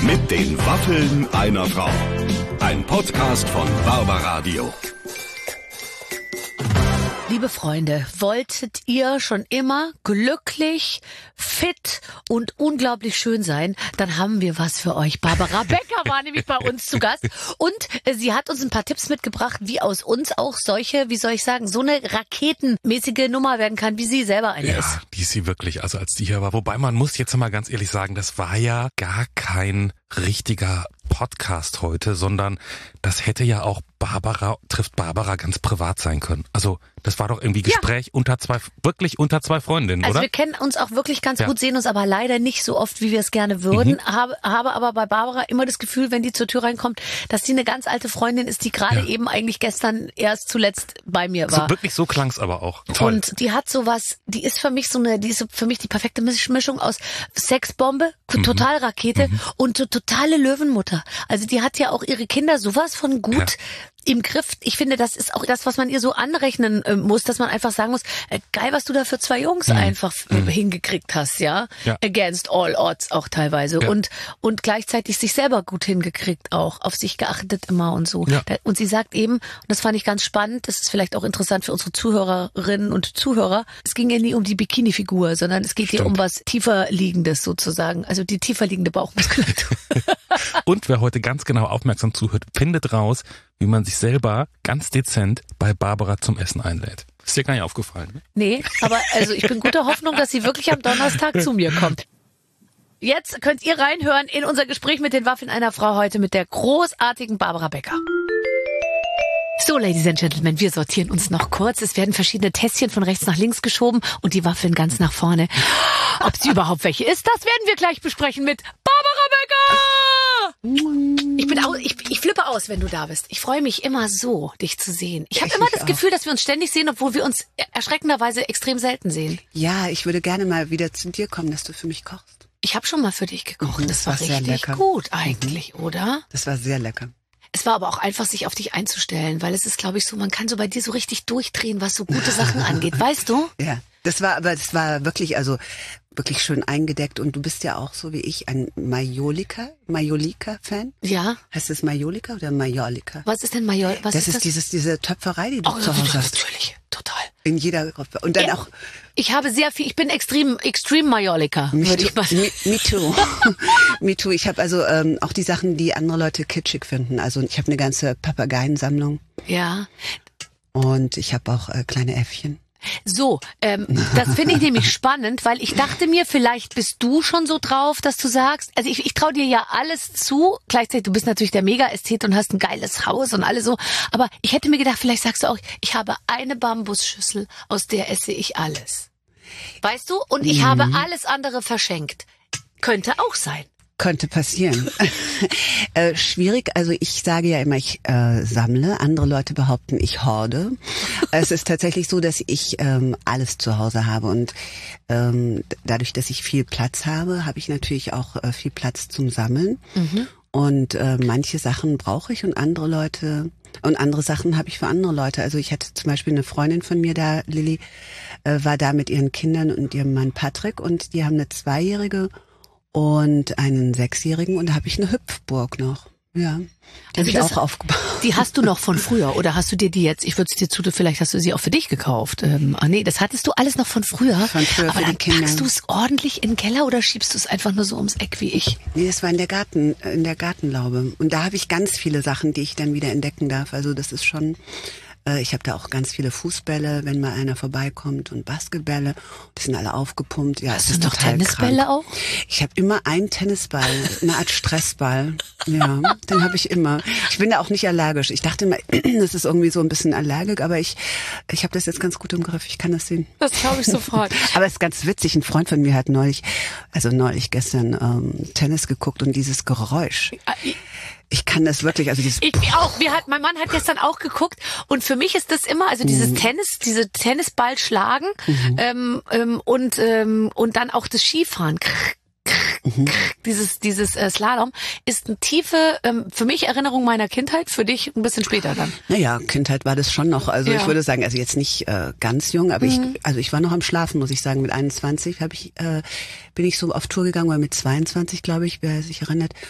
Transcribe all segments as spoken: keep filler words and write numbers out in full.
Mit den Waffeln einer Frau. Ein Podcast von Barbaradio. Liebe Freunde, wolltet ihr schon immer glücklich, fit und unglaublich schön sein? Dann haben wir was für euch. Barbara Becker war nämlich bei uns zu Gast und äh, sie hat uns ein paar Tipps mitgebracht, wie aus uns auch solche, wie soll ich sagen, so eine raketenmäßige Nummer werden kann, wie sie selber eine ja, ist. Die ist sie wirklich, also als die hier war. Wobei man muss jetzt mal ganz ehrlich sagen, das war ja gar kein richtiger Podcast heute, sondern das hätte ja auch Barbara trifft Barbara ganz privat sein können. Also das war doch irgendwie Gespräch ja. unter zwei, wirklich unter zwei Freundinnen, also oder? Also wir kennen uns auch wirklich ganz ja. gut, sehen uns aber leider nicht so oft, wie wir es gerne würden. Mhm. Habe, habe aber bei Barbara immer das Gefühl, wenn die zur Tür reinkommt, dass sie eine ganz alte Freundin ist, die gerade ja. eben eigentlich gestern erst zuletzt bei mir war. So, wirklich so klang's aber auch. Toll. Und die hat sowas, die ist für mich so eine, die ist für mich die perfekte Mischung aus Sexbombe, mhm. Totalrakete mhm. und so totale Löwenmutter. Also die hat ja auch ihre Kinder sowas von gut ja. im Griff. Ich finde, das ist auch das, was man ihr so anrechnen äh, muss, dass man einfach sagen muss, äh, geil, was du da für zwei Jungs mhm. einfach mhm. hingekriegt hast, ja? ja? Against all odds auch teilweise. Ja. Und und gleichzeitig sich selber gut hingekriegt auch, auf sich geachtet immer und so. Ja. Und sie sagt eben, und das fand ich ganz spannend, das ist vielleicht auch interessant für unsere Zuhörerinnen und Zuhörer, es ging ja nie um die Bikini-Figur, sondern es geht Stimmt. hier um was tiefer liegendes sozusagen, also die tiefer liegende Bauchmuskulatur. Und wer heute ganz genau aufmerksam zuhört, findet raus, wie man sich selber ganz dezent bei Barbara zum Essen einlädt. Ist dir gar nicht aufgefallen, ne? Nee, aber also ich bin guter Hoffnung, dass sie wirklich am Donnerstag zu mir kommt. Jetzt könnt ihr reinhören in unser Gespräch mit den Waffeln einer Frau heute mit der großartigen Barbara Becker. So, Ladies and Gentlemen, wir sortieren uns noch kurz. Es werden verschiedene Tässchen von rechts nach links geschoben und die Waffeln ganz nach vorne. Ob sie überhaupt welche ist, das werden wir gleich besprechen mit Barbara Becker! Ich bin au- ich, ich flippe aus, wenn du da bist. Ich freue mich immer so, dich zu sehen. Ich habe immer das auch. Gefühl, dass wir uns ständig sehen, obwohl wir uns erschreckenderweise extrem selten sehen. Ja, ich würde gerne mal wieder zu dir kommen, dass du für mich kochst. Ich habe schon mal für dich gekocht. Mhm, das, das war war richtig lecker. gut eigentlich, mhm. oder? Das war sehr lecker. Es war aber auch einfach, sich auf dich einzustellen, weil es ist, glaube ich, so, man kann so bei dir so richtig durchdrehen, was so gute Sachen angeht, weißt du? Ja, das war, aber das war wirklich, also wirklich schön eingedeckt und du bist ja auch so wie ich ein Majolika, Majolika-Fan. Ja. Heißt es Majolika oder Majolika? Was ist denn Majol? Was das ist ist das? dieses, diese Töpferei, die du oh, zu Hause hast. Natürlich, total. In jeder Gruppe. Und dann ja, auch. Ich habe sehr viel, ich bin extrem, extrem Majolika, würde ich mal sagen. Me, me too. me too. Ich habe also ähm, auch die Sachen, die andere Leute kitschig finden. Also ich habe eine ganze Papageiensammlung. Ja. Und ich habe auch äh, kleine Äffchen. So, ähm, das finde ich nämlich spannend, weil ich dachte mir, vielleicht bist du schon so drauf, dass du sagst, also ich, ich traue dir ja alles zu, gleichzeitig, du bist natürlich der Mega-Ästhet und hast ein geiles Haus und alles so, aber ich hätte mir gedacht, vielleicht sagst du auch, ich habe eine Bambusschüssel, aus der esse ich alles. Weißt du? Und ich mhm. habe alles andere verschenkt. Könnte auch sein. Könnte passieren. äh, schwierig, also ich sage ja immer, ich äh, sammle. Andere Leute behaupten, ich horde. Es ist tatsächlich so, dass ich ähm, alles zu Hause habe und ähm, dadurch, dass ich viel Platz habe, habe ich natürlich auch äh, viel Platz zum Sammeln. Mhm. Und äh, manche Sachen brauche ich und andere Leute und andere Sachen habe ich für andere Leute. Also ich hatte zum Beispiel eine Freundin von mir da, Lilly, äh, war da mit ihren Kindern und ihrem Mann Patrick und die haben eine Zweijährige und einen Sechsjährigen und da habe ich eine Hüpfburg noch. Ja, die also habe ich auch aufgebaut. Die hast du noch von früher oder hast du dir die jetzt, ich würde es dir zu, vielleicht hast du sie auch für dich gekauft. Ähm, ah nee, das hattest du alles noch von früher. Von früher aber für dann die Kinder. Packst du es ordentlich in den Keller oder schiebst du es einfach nur so ums Eck wie ich? Nee, es war in der Garten, in der Gartenlaube. Und da habe ich ganz viele Sachen, die ich dann wieder entdecken darf. Also das ist schon... Ich habe da auch ganz viele Fußbälle, wenn mal einer vorbeikommt und Basketbälle. Die sind alle aufgepumpt. Ja, hast es ist du noch total Tennisbälle krank. auch? Ich habe immer einen Tennisball, eine Art Stressball. Ja, den habe ich immer. Ich bin da auch nicht allergisch. Ich dachte immer, das ist irgendwie so ein bisschen Allergik, aber ich ich habe das jetzt ganz gut im Griff. Ich kann das sehen. Das glaube ich sofort. Aber es ist ganz witzig. Ein Freund von mir hat neulich, also neulich gestern ähm, Tennis geguckt und dieses Geräusch. Ich kann das wirklich, also dieses... Ich auch, wir hat, mein Mann hat gestern auch geguckt und für mich ist das immer, also dieses mhm. Tennis, diese Tennisball schlagen mhm. ähm, ähm, und ähm, und dann auch das Skifahren, mhm. dieses dieses äh, Slalom, ist eine tiefe, ähm, für mich Erinnerung meiner Kindheit, für dich ein bisschen später dann. Naja, Kindheit war das schon noch, also ja. ich würde sagen, also jetzt nicht äh, ganz jung, aber mhm. ich, also ich war noch am Schlafen, muss ich sagen, mit einundzwanzig habe ich, äh, bin ich so auf Tour gegangen, oder mit zweiundzwanzig, glaube ich, wer sich erinnert.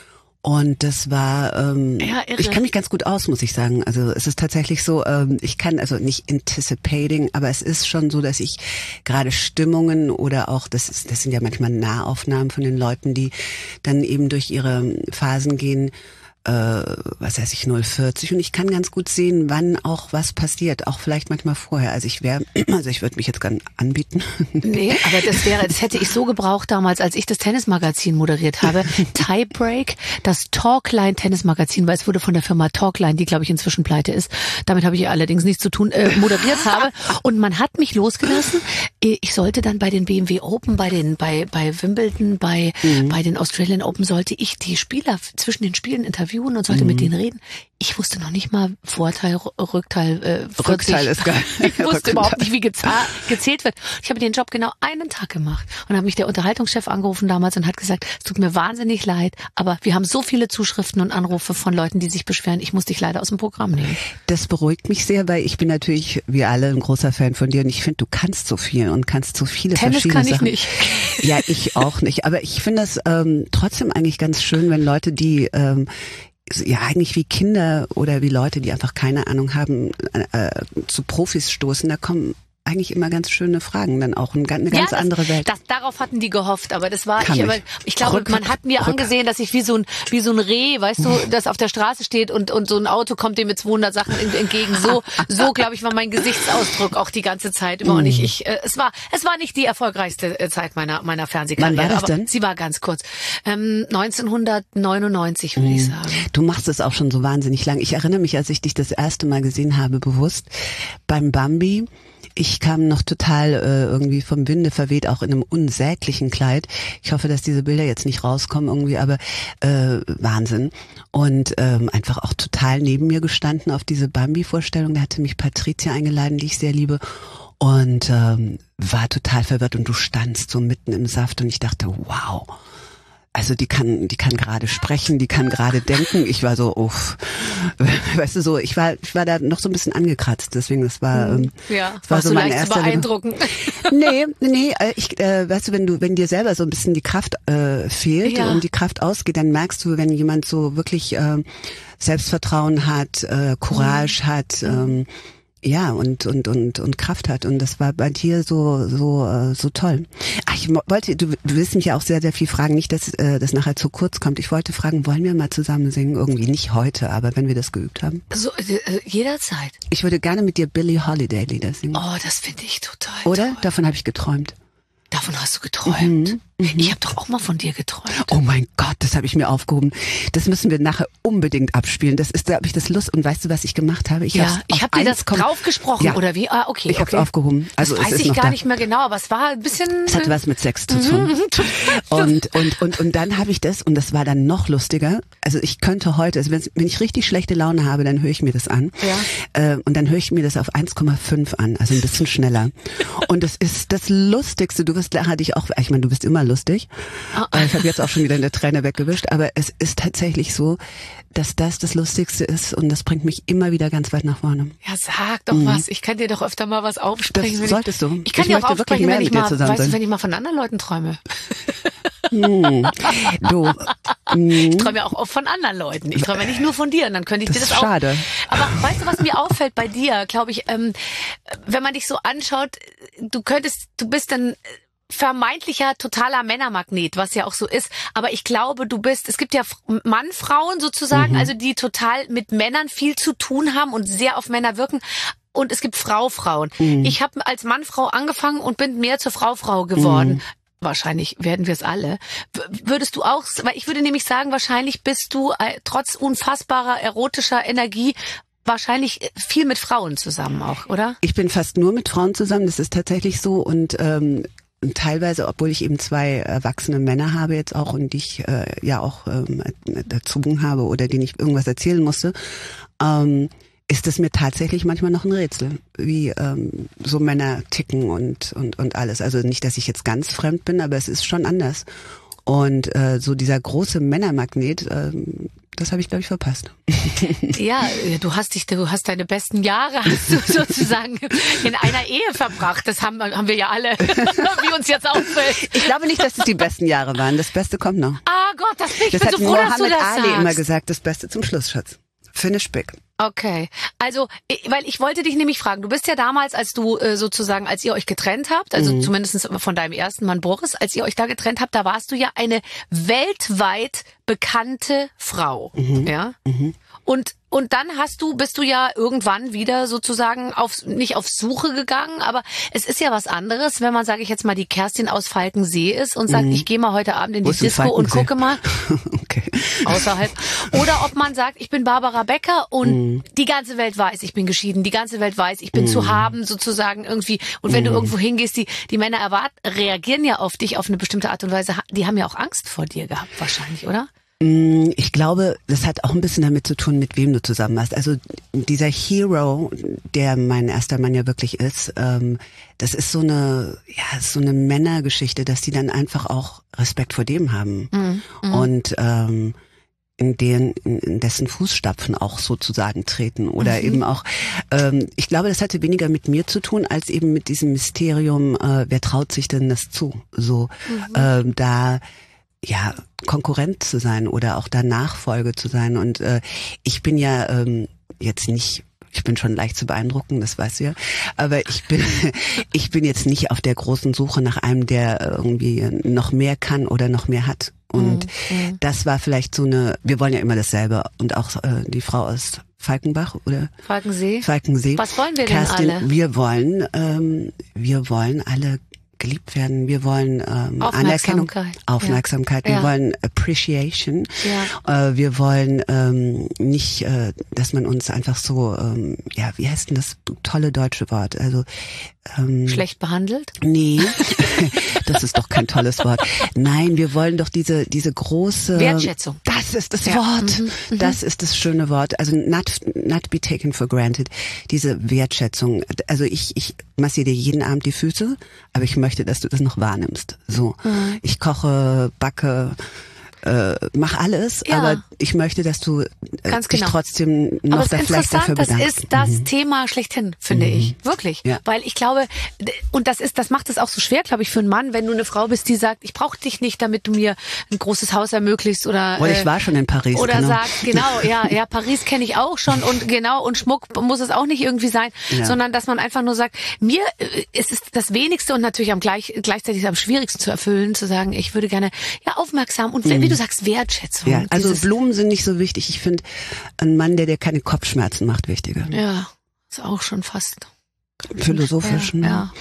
Und das war, ähm, Ja, irre. ich kenne mich ganz gut aus, muss ich sagen. Also es ist tatsächlich so, ähm, ich kann also nicht anticipating, aber es ist schon so, dass ich gerade Stimmungen oder auch, das ist, das sind ja manchmal Nahaufnahmen von den Leuten, die dann eben durch ihre Phasen gehen, äh, was weiß ich, null vierzig, und ich kann ganz gut sehen, wann auch was passiert, auch vielleicht manchmal vorher. Also ich wäre, also ich würde mich jetzt gern anbieten. Nee, aber das wäre, das hätte ich so gebraucht damals, als ich das Tennismagazin moderiert habe. Tiebreak, das Talkline Tennismagazin, weil es wurde von der Firma Talkline, die glaube ich inzwischen pleite ist. Damit habe ich allerdings nichts zu tun, äh, moderiert habe. Und man hat mich losgelassen. Ich sollte dann bei den B M W Open, bei den, bei, bei Wimbledon, bei, mhm. bei den Australian Open sollte ich die Spieler zwischen den Spielen interviewen und sollte mhm. mit denen reden. Ich wusste noch nicht mal Vorteil, Rückteil, äh, vierzig. Rückteil ist geil. Ich wusste Rückteil. überhaupt nicht, wie geza- gezählt wird. Ich habe den Job genau einen Tag gemacht und habe mich der Unterhaltungschef angerufen damals und hat gesagt, es tut mir wahnsinnig leid, aber wir haben so viele Zuschriften und Anrufe von Leuten, die sich beschweren, ich muss dich leider aus dem Programm nehmen. Das beruhigt mich sehr, weil ich bin natürlich, wie alle, ein großer Fan von dir und ich finde, du kannst so viel und kannst so viele Tennis verschiedene kann Sachen. Ich nicht. Ja, ich auch nicht. Aber ich finde das ähm, trotzdem eigentlich ganz schön, wenn Leute, die ähm, ja eigentlich wie Kinder oder wie Leute, die einfach keine Ahnung haben, äh, zu Profis stoßen, da kommen eigentlich immer ganz schöne Fragen, dann auch eine ganz ja, das, andere Welt. Das, darauf hatten die gehofft, aber das war Kann ich, ich. aber ich glaube, Rück, man hat mir Rück. angesehen, dass ich wie so ein wie so ein Reh, weißt du, das auf der Straße steht und und so ein Auto kommt dem mit zweihundert Sachen entgegen. So so glaube ich war mein Gesichtsausdruck auch die ganze Zeit immer und ich ich äh, es war es war nicht die erfolgreichste Zeit meiner meiner Fernsehkarriere, Wann war das aber denn? sie war ganz kurz. Ähm, neunzehnhundertneunundneunzig würde ich sagen. Du machst es auch schon so wahnsinnig lang. Ich erinnere mich, als ich dich das erste Mal gesehen habe, bewusst beim Bambi. Ich kam noch total äh, irgendwie vom Winde verweht, auch in einem unsäglichen Kleid. Ich hoffe, dass diese Bilder jetzt nicht rauskommen irgendwie, aber äh, Wahnsinn. Und ähm, einfach auch total neben mir gestanden auf diese Bambi-Vorstellung. Da hatte mich Patricia eingeladen, die ich sehr liebe. Und ähm, war total verwirrt und du standst so mitten im Saft und ich dachte, wow. Also die kann, die kann gerade sprechen, die kann gerade denken. Ich war so, uff, weißt du so, ich war, ich war da noch so ein bisschen angekratzt. Deswegen, das war, ähm, ja, das war so mein leicht erster. Zu beeindrucken. Nee, nee, ich, äh, weißt du, wenn du, wenn dir selber so ein bisschen die Kraft äh, fehlt ja. und die Kraft ausgeht, dann merkst du, wenn jemand so wirklich äh, Selbstvertrauen hat, äh, Courage mhm. hat. Ähm, Ja, und, und, und, und Kraft hat. Und das war bei dir so, so, äh, so toll. Ach, ich wollte, du, du willst mich ja auch sehr, sehr viel fragen. Nicht, dass äh, das nachher zu kurz kommt. Ich wollte fragen, wollen wir mal zusammen singen? Irgendwie nicht heute, aber wenn wir das geübt haben. So, äh, jederzeit. Ich würde gerne mit dir Billie Holiday Lieder singen. Oh, das finde ich total Oder? toll. Davon habe ich geträumt. Davon hast du geträumt? Mhm. Ich habe doch auch mal von dir geträumt. Oh mein Gott, das habe ich mir aufgehoben. Das müssen wir nachher unbedingt abspielen. Das ist, da habe ich das Lust. Und weißt du, was ich gemacht habe? Ich ja, ich habe dir das draufgesprochen ja. oder wie? Ah, okay. Ich habe es okay. aufgehoben. Also das es weiß ist ich noch gar da. nicht mehr genau, aber es war ein bisschen. Es hatte was mit Sex zu tun. und, und, und, und dann habe ich das, und das war dann noch lustiger. Also ich könnte heute, also wenn, wenn ich richtig schlechte Laune habe, dann höre ich mir das an. Ja. Äh, und dann höre ich mir das auf eins Komma fünf an, also ein bisschen schneller. Und das ist das Lustigste. Du wirst nachher dich auch, ich meine, du bist immer lustig. Oh. Ich habe jetzt auch schon wieder eine Träne weggewischt, aber es ist tatsächlich so, dass das das Lustigste ist und das bringt mich immer wieder ganz weit nach vorne. Ja, sag doch mhm. was. Ich kann dir doch öfter mal was aufsprechen. Das solltest du. Ich kann ich dir möchte auch aufsprechen, wirklich mehr wenn ich mit dir mal, zusammen weißt sein. du, wenn ich mal von anderen Leuten träume. Hm. Du. Hm. Ich träume ja auch oft von anderen Leuten. Ich träume ja nicht nur von dir. Und dann könnte ich das dir das ist auch. Schade. Aber weißt du, was mir auffällt bei dir? Glaube ich, ähm, wenn man dich so anschaut, du könntest, du bist dann vermeintlicher totaler Männermagnet, was ja auch so ist. Aber ich glaube, du bist, es gibt ja Mann-Frauen sozusagen, mhm. also die total mit Männern viel zu tun haben und sehr auf Männer wirken. Und es gibt Frau-Frauen. Mhm. Ich habe als Mann-Frau angefangen und bin mehr zur Frau-Frau geworden. Mhm. Wahrscheinlich werden wir es alle. Würdest du auch, weil ich würde nämlich sagen, wahrscheinlich bist du äh, trotz unfassbarer erotischer Energie wahrscheinlich viel mit Frauen zusammen auch, oder? Ich bin fast nur mit Frauen zusammen, das ist tatsächlich so. Und ähm, teilweise, obwohl ich eben zwei erwachsene Männer habe jetzt auch und die ich äh, ja auch ähm, erzogen habe oder denen ich irgendwas erzählen musste, ähm, ist es mir tatsächlich manchmal noch ein Rätsel, wie ähm, so Männer ticken und und und alles. Also nicht, dass ich jetzt ganz fremd bin, aber es ist schon anders. Und äh, so dieser große Männermagnet, ähm, das habe ich, glaube ich, verpasst. Ja, du hast dich, du hast deine besten Jahre hast du sozusagen in einer Ehe verbracht. Das haben, haben wir ja alle, wie uns jetzt auffällt. Ich glaube nicht, dass es die besten Jahre waren. Das Beste kommt noch. Ah, Gott, das, ich das bin hat so froh, dass du Muhammad das Ali sagst. immer gesagt, das Beste zum Schluss, Schatz. Finish big. Okay, also, weil ich wollte dich nämlich fragen, du bist ja damals, als du äh, sozusagen, als ihr euch getrennt habt, also mhm. zumindest von deinem ersten Mann Boris, als ihr euch da getrennt habt, da warst du ja eine weltweit bekannte Frau, mhm. ja? Mhm. Und und dann hast du, bist du ja irgendwann wieder sozusagen auf, nicht auf Suche gegangen, aber es ist ja was anderes, wenn man, sage ich jetzt mal, die Kerstin aus Falkensee ist und sagt, mhm. ich gehe mal heute Abend in die Disco und gucke mal. Okay. Außerhalb. Oder ob man sagt, ich bin Barbara Becker und mhm. die ganze Welt weiß, ich bin geschieden, die ganze Welt weiß, ich bin mhm. zu haben sozusagen irgendwie. Und wenn mhm. du irgendwo hingehst, die, die Männer erwarten, reagieren ja auf dich auf eine bestimmte Art und Weise. Die haben ja auch Angst vor dir gehabt wahrscheinlich, oder? Ich glaube, das hat auch ein bisschen damit zu tun, mit wem du zusammen warst. Also dieser Hero, der mein erster Mann ja wirklich ist, ähm, das ist so eine, ja, so eine Männergeschichte, dass die dann einfach auch Respekt vor dem haben mhm. und ähm, in den, in dessen Fußstapfen auch sozusagen treten oder mhm. eben auch. Ähm, ich glaube, das hatte weniger mit mir zu tun als eben mit diesem Mysterium. Äh, wer traut sich denn das zu? So mhm. ähm, da. Ja, Konkurrent zu sein oder auch da Nachfolge zu sein. Und äh, ich bin ja ähm, jetzt nicht, ich bin schon leicht zu beeindrucken, das weißt du ja, aber ich bin ich bin jetzt nicht auf der großen Suche nach einem, der irgendwie noch mehr kann oder noch mehr hat. Und mhm. das war vielleicht so eine, wir wollen ja immer dasselbe und auch äh, die Frau aus Falkenbach oder Falkensee. Falkensee. Was wollen wir Kerstin, denn alle? Wir wollen, ähm, wir wollen alle geliebt werden. Wir wollen ähm, Anerkennung, Aufmerksamkeit. Ja. Wir ja. wollen Appreciation. Ja. Äh, wir wollen ähm, nicht, äh, dass man uns einfach so, ähm, ja, wie heißt denn das tolle deutsche Wort? Also ähm, schlecht behandelt? Nee, das ist doch kein tolles Wort. Nein, wir wollen doch diese diese große Wertschätzung. Das ist das ja. Wort. Mhm, mhm. Das ist das schöne Wort. Also not not be taken for granted. Diese Wertschätzung. Also ich ich massiere dir jeden Abend die Füße, aber ich möchte, dass du das noch wahrnimmst. So, mhm. ich koche, backe, äh, mach alles, ja. aber ich möchte, dass du äh, Ganz dich genau. trotzdem noch aber da vielleicht dafür bedankst. Das ist das mhm. Thema schlechthin, finde mhm. ich. Wirklich. Ja. Weil ich glaube, und das ist, das macht es auch so schwer, glaube ich, für einen Mann, wenn du eine Frau bist, die sagt, ich brauche dich nicht, damit du mir ein großes Haus ermöglicht oder. Oder ich war schon in Paris. Oder genau. sagt, genau, ja, ja, Paris kenne ich auch schon und genau, und Schmuck muss es auch nicht irgendwie sein, ja. sondern dass man einfach nur sagt, mir es ist das Wenigste und natürlich am gleich, gleichzeitig am schwierigsten zu erfüllen, zu sagen, ich würde gerne, ja, aufmerksam und mhm. wie du sagst, Wertschätzung. Ja, also Blumen sind nicht so wichtig. Ich finde, ein Mann, der dir keine Kopfschmerzen macht, wichtiger. Ja, ist auch schon fast philosophisch. Ja, ne? ja.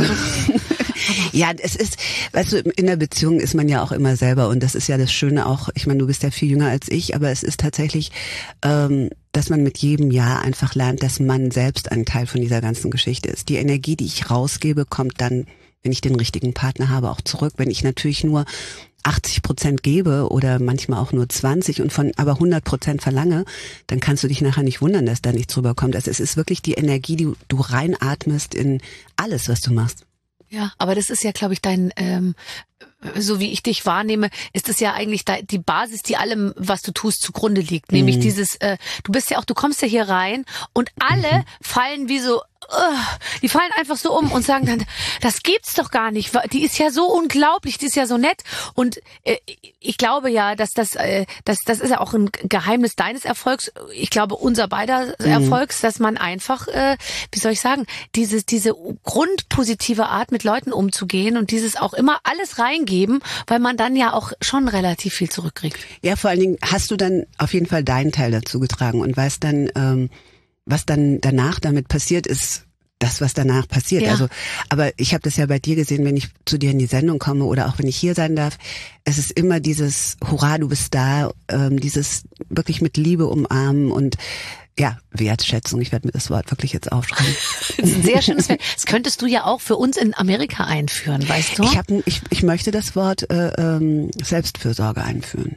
Ja, es ist, weißt du, in der Beziehung ist man ja auch immer selber und das ist ja das Schöne auch, ich meine, du bist ja viel jünger als ich, aber es ist tatsächlich, ähm, dass man mit jedem Jahr einfach lernt, dass man selbst ein Teil von dieser ganzen Geschichte ist. Die Energie, die ich rausgebe, kommt dann, wenn ich den richtigen Partner habe, auch zurück. Wenn ich natürlich nur achtzig Prozent gebe oder manchmal auch nur zwanzig und von aber hundert Prozent verlange, dann kannst du dich nachher nicht wundern, dass da nichts rüberkommt. Also es ist wirklich die Energie, die du reinatmest in alles, was du machst. Ja, aber das ist ja, glaube ich, dein, ähm, so wie ich dich wahrnehme, ist es ja eigentlich die Basis, die allem, was du tust, zugrunde liegt. Nämlich mhm. dieses, äh, du bist ja auch, du kommst ja hier rein und alle mhm. fallen wie so, die fallen einfach so um und sagen dann, das gibt's doch gar nicht. Die ist ja so unglaublich, die ist ja so nett. Und äh, ich glaube ja, dass das, äh, das, das ist ja auch ein Geheimnis deines Erfolgs. Ich glaube unser beider mhm. Erfolgs, dass man einfach, äh, wie soll ich sagen, diese diese grundpositive Art mit Leuten umzugehen und dieses auch immer alles reingeben, weil man dann ja auch schon relativ viel zurückkriegt. Ja, vor allen Dingen hast du dann auf jeden Fall deinen Teil dazu getragen und weißt dann, ähm, was dann danach damit passiert, ist das, was danach passiert. Ja. Also, aber ich habe das ja bei dir gesehen, wenn ich zu dir in die Sendung komme oder auch wenn ich hier sein darf. Es ist immer dieses Hurra, du bist da, ähm, dieses wirklich mit Liebe umarmen und ja, Wertschätzung. Ich werde mir das Wort wirklich jetzt aufschreiben. Das ist ein sehr schönes Wort. Das könntest du ja auch für uns in Amerika einführen, weißt du? Ich, hab, ich, ich möchte das Wort äh, ähm, Selbstfürsorge einführen.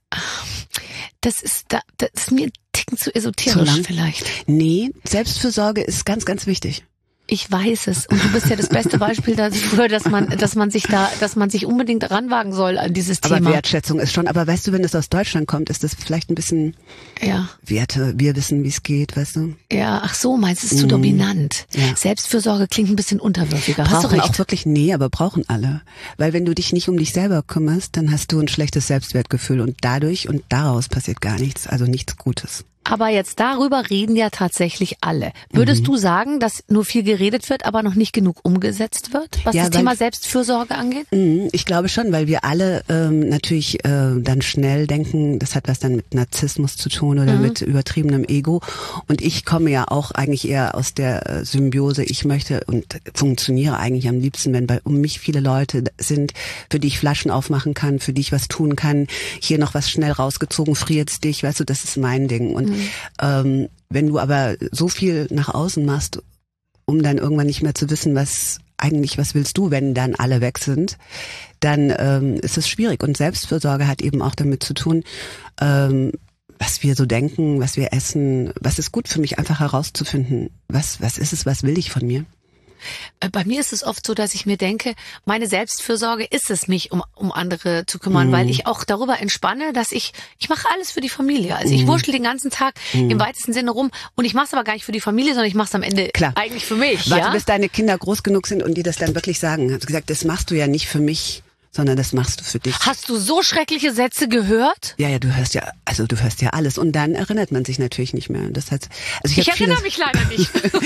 Das ist da, das ist mir ein Ticken zu esoterisch zu vielleicht. Nee, Selbstfürsorge ist ganz, ganz wichtig. Ich weiß es. Und du bist ja das beste Beispiel dafür, dass man, dass man sich da, dass man sich unbedingt ranwagen soll an dieses aber Thema. Aber Wertschätzung ist schon, aber weißt du, wenn es aus Deutschland kommt, ist das vielleicht ein bisschen ja. Werte, wir wissen, wie es geht, weißt du? Ja, ach so, meinst du, es ist zu mm. dominant. Ja. Selbstfürsorge klingt ein bisschen unterwürfiger. Brauchen Hast du recht? auch wirklich, nee, aber brauchen alle. Weil wenn du dich nicht um dich selber kümmerst, dann hast du ein schlechtes Selbstwertgefühl und dadurch und daraus passiert gar nichts, also nichts Gutes. Aber jetzt darüber reden ja tatsächlich alle. Würdest mhm. du sagen, dass nur viel geredet wird, aber noch nicht genug umgesetzt wird, was ja, das Thema Selbstfürsorge angeht? Ich glaube schon, weil wir alle ähm, natürlich äh, dann schnell denken, das hat was dann mit Narzissmus zu tun oder mhm. mit übertriebenem Ego. Und ich komme ja auch eigentlich eher aus der Symbiose. Ich möchte und funktioniere eigentlich am liebsten, wenn bei um mich viele Leute sind, für die ich Flaschen aufmachen kann, für die ich was tun kann. Hier noch was schnell rausgezogen, friert's dich, weißt du, das ist mein Ding. Und Mhm. Ähm, wenn du aber so viel nach außen machst, um dann irgendwann nicht mehr zu wissen, was eigentlich, was willst du, wenn dann alle weg sind, dann ähm, ist es schwierig. Und Selbstfürsorge hat eben auch damit zu tun, ähm, was wir so denken, was wir essen, was ist gut für mich, einfach herauszufinden, was, was ist es, was will ich von mir? Bei mir ist es oft so, dass ich mir denke, meine Selbstfürsorge ist es, mich um, um andere zu kümmern, mm. weil ich auch darüber entspanne, dass ich, ich mache alles für die Familie. Also mm. ich wurschtel den ganzen Tag mm. im weitesten Sinne rum und ich mache es aber gar nicht für die Familie, sondern ich mache es am Ende Klar. eigentlich für mich. Warte, ja? bis deine Kinder groß genug sind und die das dann wirklich sagen. Hast du gesagt, das machst du ja nicht für mich, sondern das machst du für dich. Hast du so schreckliche Sätze gehört? Ja, ja, du hörst ja, also du hörst ja alles und dann erinnert man sich natürlich nicht mehr. Das heißt, also ich, ich erinnere mich leider nicht.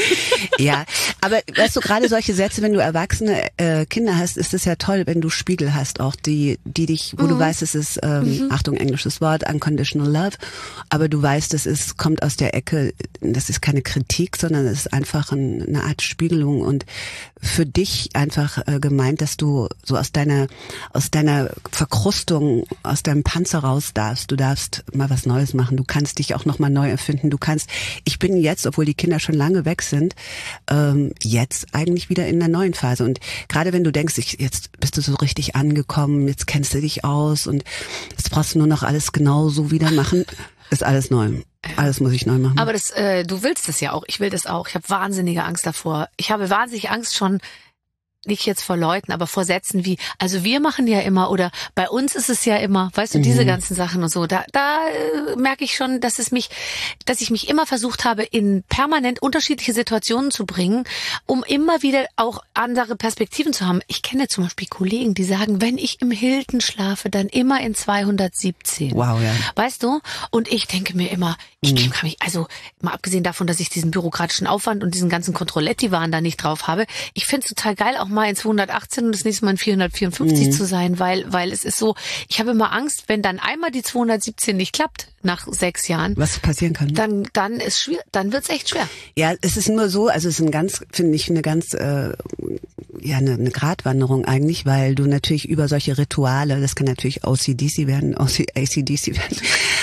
Ja, aber weißt du, gerade solche Sätze, wenn du erwachsene äh, Kinder hast, ist es ja toll, wenn du Spiegel hast, auch die, die dich, wo mhm. du weißt, es ist, ähm, mhm. Achtung, englisches Wort, unconditional love, aber du weißt, es ist, kommt aus der Ecke, das ist keine Kritik, sondern es ist einfach ein, eine Art Spiegelung und für dich einfach äh, gemeint, dass du so aus deiner aus deiner Verkrustung, aus deinem Panzer raus darfst. Du darfst mal was Neues machen. Du kannst dich auch noch mal neu erfinden. Du kannst, ich bin jetzt, obwohl die Kinder schon lange weg sind, ähm, jetzt eigentlich wieder in der neuen Phase. Und gerade wenn du denkst, ich, jetzt bist du so richtig angekommen, jetzt kennst du dich aus und jetzt brauchst du nur noch alles genau so wieder machen, ist alles neu. Alles muss ich neu machen. Aber das, äh, du willst das ja auch. Ich will das auch. Ich habe wahnsinnige Angst davor. Ich habe wahnsinnig Angst schon, nicht jetzt vor Leuten, aber vor Sätzen wie, also wir machen ja immer oder bei uns ist es ja immer, weißt du, diese mhm. ganzen Sachen und so. Da, da äh, merke ich schon, dass es mich, dass ich mich immer versucht habe, in permanent unterschiedliche Situationen zu bringen, um immer wieder auch andere Perspektiven zu haben. Ich kenne zum Beispiel Kollegen, die sagen, wenn ich im Hilton schlafe, dann immer in zweihundertsiebzehn. Wow, ja. Weißt du? Und ich denke mir immer, ich mhm. kann mich, also mal abgesehen davon, dass ich diesen bürokratischen Aufwand und diesen ganzen Kontrolletti-Wahn da nicht drauf habe, ich finde es total geil, auch mal in zweihundertachtzehn und das nächste Mal in vierhundertvierundfünfzig mhm. zu sein, weil weil es ist so, ich habe immer Angst, wenn dann einmal die zweihundertsiebzehn nicht klappt nach sechs Jahren, was passieren kann, dann dann ist schwer, dann wird's echt schwer. Ja, es ist nur so, also es ist ein ganz, finde ich, eine ganz äh, ja eine, eine Gratwanderung eigentlich, weil du natürlich über solche Rituale, das kann natürlich O C D C werden, A C D C werden.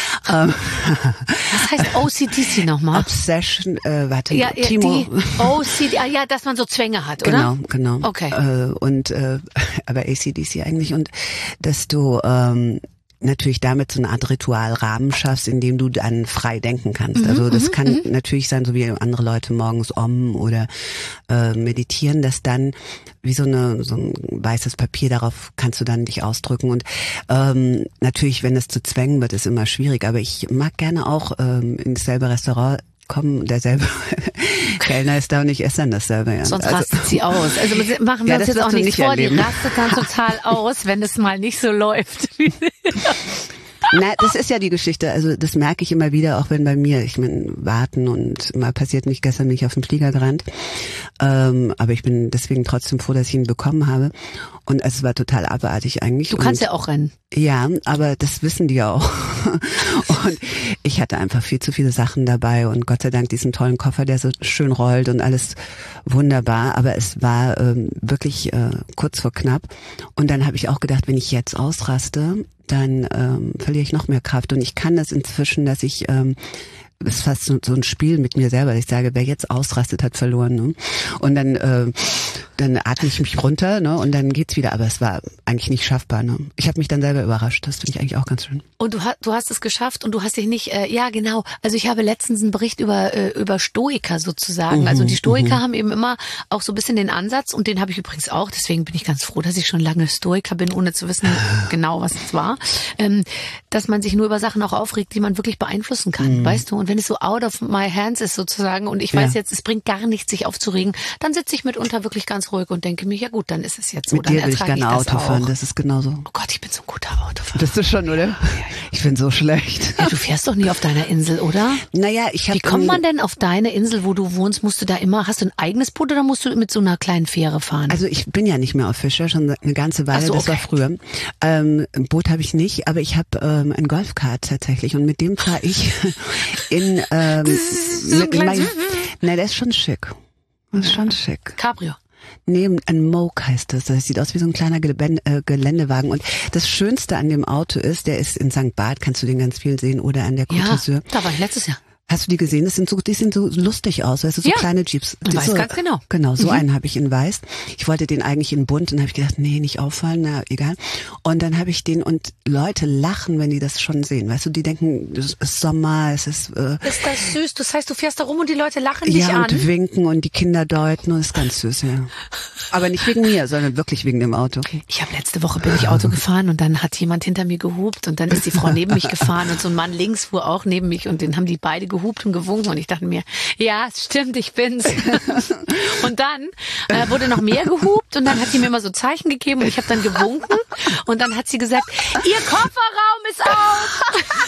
Was heißt O C D C nochmal? Obsession, äh, warte, ja, ja, Timo. Die O C D, ah, ja, dass man so Zwänge hat, oder? Genau, genau. Okay. Äh, und äh, aber A C D C eigentlich und dass du ähm, natürlich damit so eine Art Ritualrahmen schaffst, in dem du dann frei denken kannst. Mhm, also das kann mhm. natürlich sein, so wie andere Leute morgens Om oder äh, meditieren, dass dann wie so eine so ein weißes Papier, darauf kannst du dann dich ausdrücken. Und ähm, natürlich, wenn es zu Zwängen wird, ist immer schwierig. Aber ich mag gerne auch ähm, ins selbe Restaurant kommen, derselbe Kellner ist da und ich esse dann dasselbe. Ja. Sonst also, rastet sie aus. Also machen wir ja, uns jetzt auch nichts vor, erleben. Die rastet dann total aus, wenn es mal nicht so läuft. Na, das ist ja die Geschichte. Also das merke ich immer wieder, auch wenn bei mir, ich meine, warten und mal passiert nicht, gestern bin ich auf den Flieger gerannt. Ähm, aber ich bin deswegen trotzdem froh, dass ich ihn bekommen habe. Und es war total abartig eigentlich. Du kannst und, ja auch rennen. Ja, aber das wissen die auch. Und ich hatte einfach viel zu viele Sachen dabei und Gott sei Dank diesen tollen Koffer, der so schön rollt und alles wunderbar. Aber es war ähm, wirklich äh, kurz vor knapp. Und dann habe ich auch gedacht, wenn ich jetzt ausraste, dann ähm, verliere ich noch mehr Kraft. Und ich kann das inzwischen, dass ich ähm, ist fast so, so ein Spiel mit mir selber. Ich sage, wer jetzt ausrastet, hat verloren. Ne? Und dann, äh, dann atme ich mich runter, ne? Und dann geht's wieder. Aber es war eigentlich nicht schaffbar. Ne? Ich habe mich dann selber überrascht. Das finde ich eigentlich auch ganz schön. Und du, hast, du hast es geschafft und du hast dich nicht, äh, ja genau. Also ich habe letztens einen Bericht über äh, über Stoiker sozusagen. Mhm, also die Stoiker mhm. haben eben immer auch so ein bisschen den Ansatz und den habe ich übrigens auch. Deswegen bin ich ganz froh, dass ich schon lange Stoiker bin, ohne zu wissen genau, was es war. Ähm, dass man sich nur über Sachen auch aufregt, die man wirklich beeinflussen kann, mhm. weißt du? Und wenn es so out of my hands ist sozusagen und ich weiß ja. jetzt, es bringt gar nichts, sich aufzuregen, dann sitze ich mitunter wirklich ganz ruhig und denke mir, ja gut, dann ist es jetzt so. Mit dann dir will ich gerne Auto auch. fahren, das ist genauso. Oh Gott, ich bin so ein guter Autofahrer. Bist du schon, oder? Ich bin so schlecht. Ja, du fährst doch nie auf deiner Insel, oder? Naja, ich habe. Wie kommt man denn auf deine Insel, wo du wohnst? Musst du da immer, hast du ein eigenes Boot oder musst du mit so einer kleinen Fähre fahren? Also ich bin ja nicht mehr auf Fischer, schon eine ganze Weile, so, das okay. war früher. Ähm, ein Boot habe ich nicht, aber ich habe ähm, ein Golfkart tatsächlich und mit dem fahre ich in ähm, so mit mein, na, der ist schon schick. Das ist schon schick. Cabrio. Nee, ein Moke heißt das. Das sieht aus wie so ein kleiner Geländewagen. Und das Schönste an dem Auto ist, der ist in Sankt Barth, kannst du den ganz viel sehen, oder an der Côte d'Azur. Ja, da war ich letztes Jahr. Hast du die gesehen? Das sind so, die sehen so lustig aus, weißt du, so ja. kleine Jeeps. Ich weiß so, ganz genau. Genau, so mhm. einen habe ich in weiß. Ich wollte den eigentlich in bunt und habe ich gedacht, nee, nicht auffallen, na egal. Und dann habe ich den und Leute lachen, wenn die das schon sehen. Weißt du, die denken, es ist Sommer, es ist... Äh, ist das süß? Das heißt, du fährst da rum und die Leute lachen dich ja, an? Ja, und winken und die Kinder deuten und das ist ganz süß, ja. Aber nicht wegen mir, sondern wirklich wegen dem Auto. Ich habe letzte Woche bin ich Auto gefahren und dann hat jemand hinter mir gehupt und dann ist die Frau neben mich gefahren und so ein Mann links fuhr auch neben mich und den haben die beide gehupt und gewunken und ich dachte mir, ja, stimmt, ich bin's. Und dann äh, wurde noch mehr gehupt und dann hat sie mir immer so Zeichen gegeben und ich habe dann gewunken und dann hat sie gesagt, ihr Kofferraum ist auf.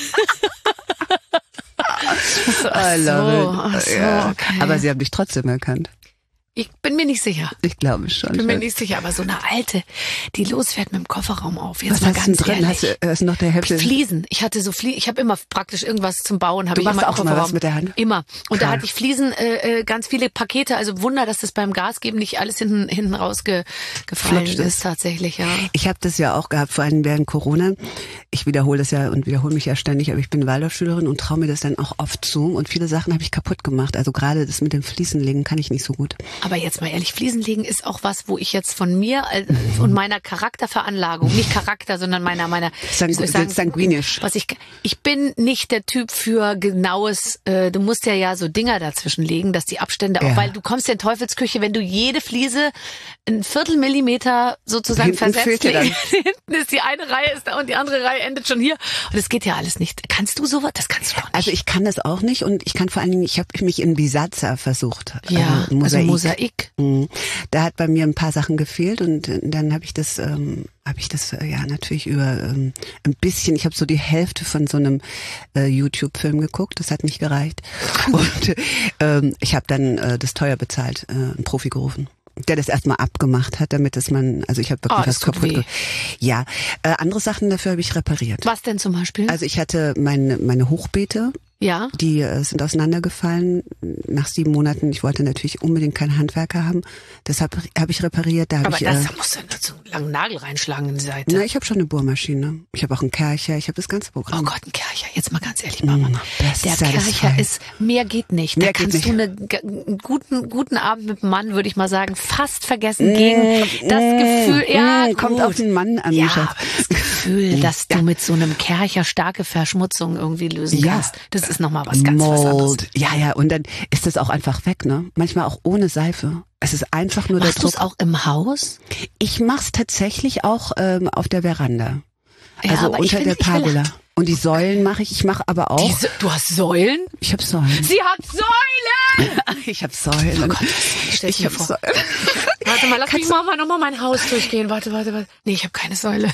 So, ach so, ach so, ja. Okay. Aber sie haben dich trotzdem erkannt. Ich bin mir nicht sicher. Ich glaube schon. Ich bin mir nicht sicher, aber so eine alte, die losfährt mit dem Kofferraum auf. Jetzt Was mal hast ganz du drin? ehrlich. Hast du, hast du noch der Hälfte? Fliesen. Ich hatte so Fliesen. Ich habe immer praktisch irgendwas zum Bauen. Hab Du ich machst immer auch immer was mit der Hand? Immer. Und Klar. da hatte ich Fliesen, äh, ganz viele Pakete. Also Wunder, dass das beim Gasgeben nicht alles hinten hinten rausgefallen Flutscht ist tatsächlich. Ja. Ich habe das ja auch gehabt, vor allem während Corona. Ich wiederhole das ja und wiederhole mich ja ständig, aber ich bin Waldorfschülerin und traue mir das dann auch oft zu. Und viele Sachen habe ich kaputt gemacht. Also gerade das mit dem Fliesenlegen kann ich nicht so gut. Aber jetzt mal ehrlich, Fliesenlegen ist auch was, wo ich jetzt von mir äh, und meiner Charakterveranlagung, nicht Charakter, sondern meiner meiner Sangu wie soll ich sagen, sanguinisch. Was ich ich bin nicht der Typ für genaues. Äh, du musst ja ja so Dinger dazwischen legen, dass die Abstände Ja. auch, weil du kommst in Teufelsküche, wenn du jede Fliese ein Viertel Millimeter sozusagen Hinten versetzt. fehlt dir dann. Hinten ist die eine Reihe ist da und die andere Reihe endet schon hier und das geht ja alles nicht. Kannst du sowas? Das kannst du doch nicht. Also ich kann das auch nicht und ich kann vor allen Dingen, ich habe mich in Bisazza versucht. ja, äh, also Mosaik. Mhm. Da hat bei mir ein paar Sachen gefehlt und dann habe ich das, ähm, habe ich das äh, ja natürlich über ähm, ein bisschen. Ich habe so die Hälfte von so einem äh, YouTube-Film geguckt. Das hat nicht gereicht und ähm, ich habe dann äh, das teuer bezahlt, äh, einen Profi gerufen, der das erstmal abgemacht hat, damit es man, also ich habe wirklich Oh, was das tut kaputt weh. ge- Ja, äh, andere Sachen dafür habe ich repariert. Was denn zum Beispiel? Also ich hatte meine meine Hochbeete. ja. Die äh, sind auseinandergefallen nach sieben Monaten. Ich wollte natürlich unbedingt keinen Handwerker haben. Deshalb habe ich repariert. Da habe Aber ich, das äh, da musst du so einen langen Nagel reinschlagen in die Seite. na, ich habe schon eine Bohrmaschine. Ich habe auch einen Kercher. Ich habe das ganze Oh Programm. Gott, ein Kercher. Jetzt mal ganz ehrlich, Mama. Mm, das Der ist ja das Kercher Fein. ist, mehr geht nicht. Mehr da geht kannst nicht. du eine, g- einen guten, guten Abend mit dem Mann, würde ich mal sagen, fast vergessen gegen das Gefühl, ja, Mm, kommt gut. auf den Mann an. Ja, Schatz. aber das Gefühl, dass du mit so einem Kercher starke Verschmutzung irgendwie lösen Ja. kannst, das ist nochmal was ganz was anderes. Mold. Ja, ja. Und dann ist das auch einfach weg, ne? Manchmal auch ohne Seife. Es ist einfach nur Machst der du es Druck. auch im Haus? Ich mach's tatsächlich auch ähm, auf der Veranda. Ja, Also aber ich unter will- der ich will- Pergola. Und die Säulen mache ich. Ich mache aber auch. Diese, du hast Säulen? Ich habe Säulen. Sie hat Säulen! Ich habe Säulen. Oh Gott, ich stell's mir hab vor. Säulen. Warte mal, lass mich mal, mal nochmal mein Haus durchgehen. Warte, warte, warte. Nee, ich habe keine Säule.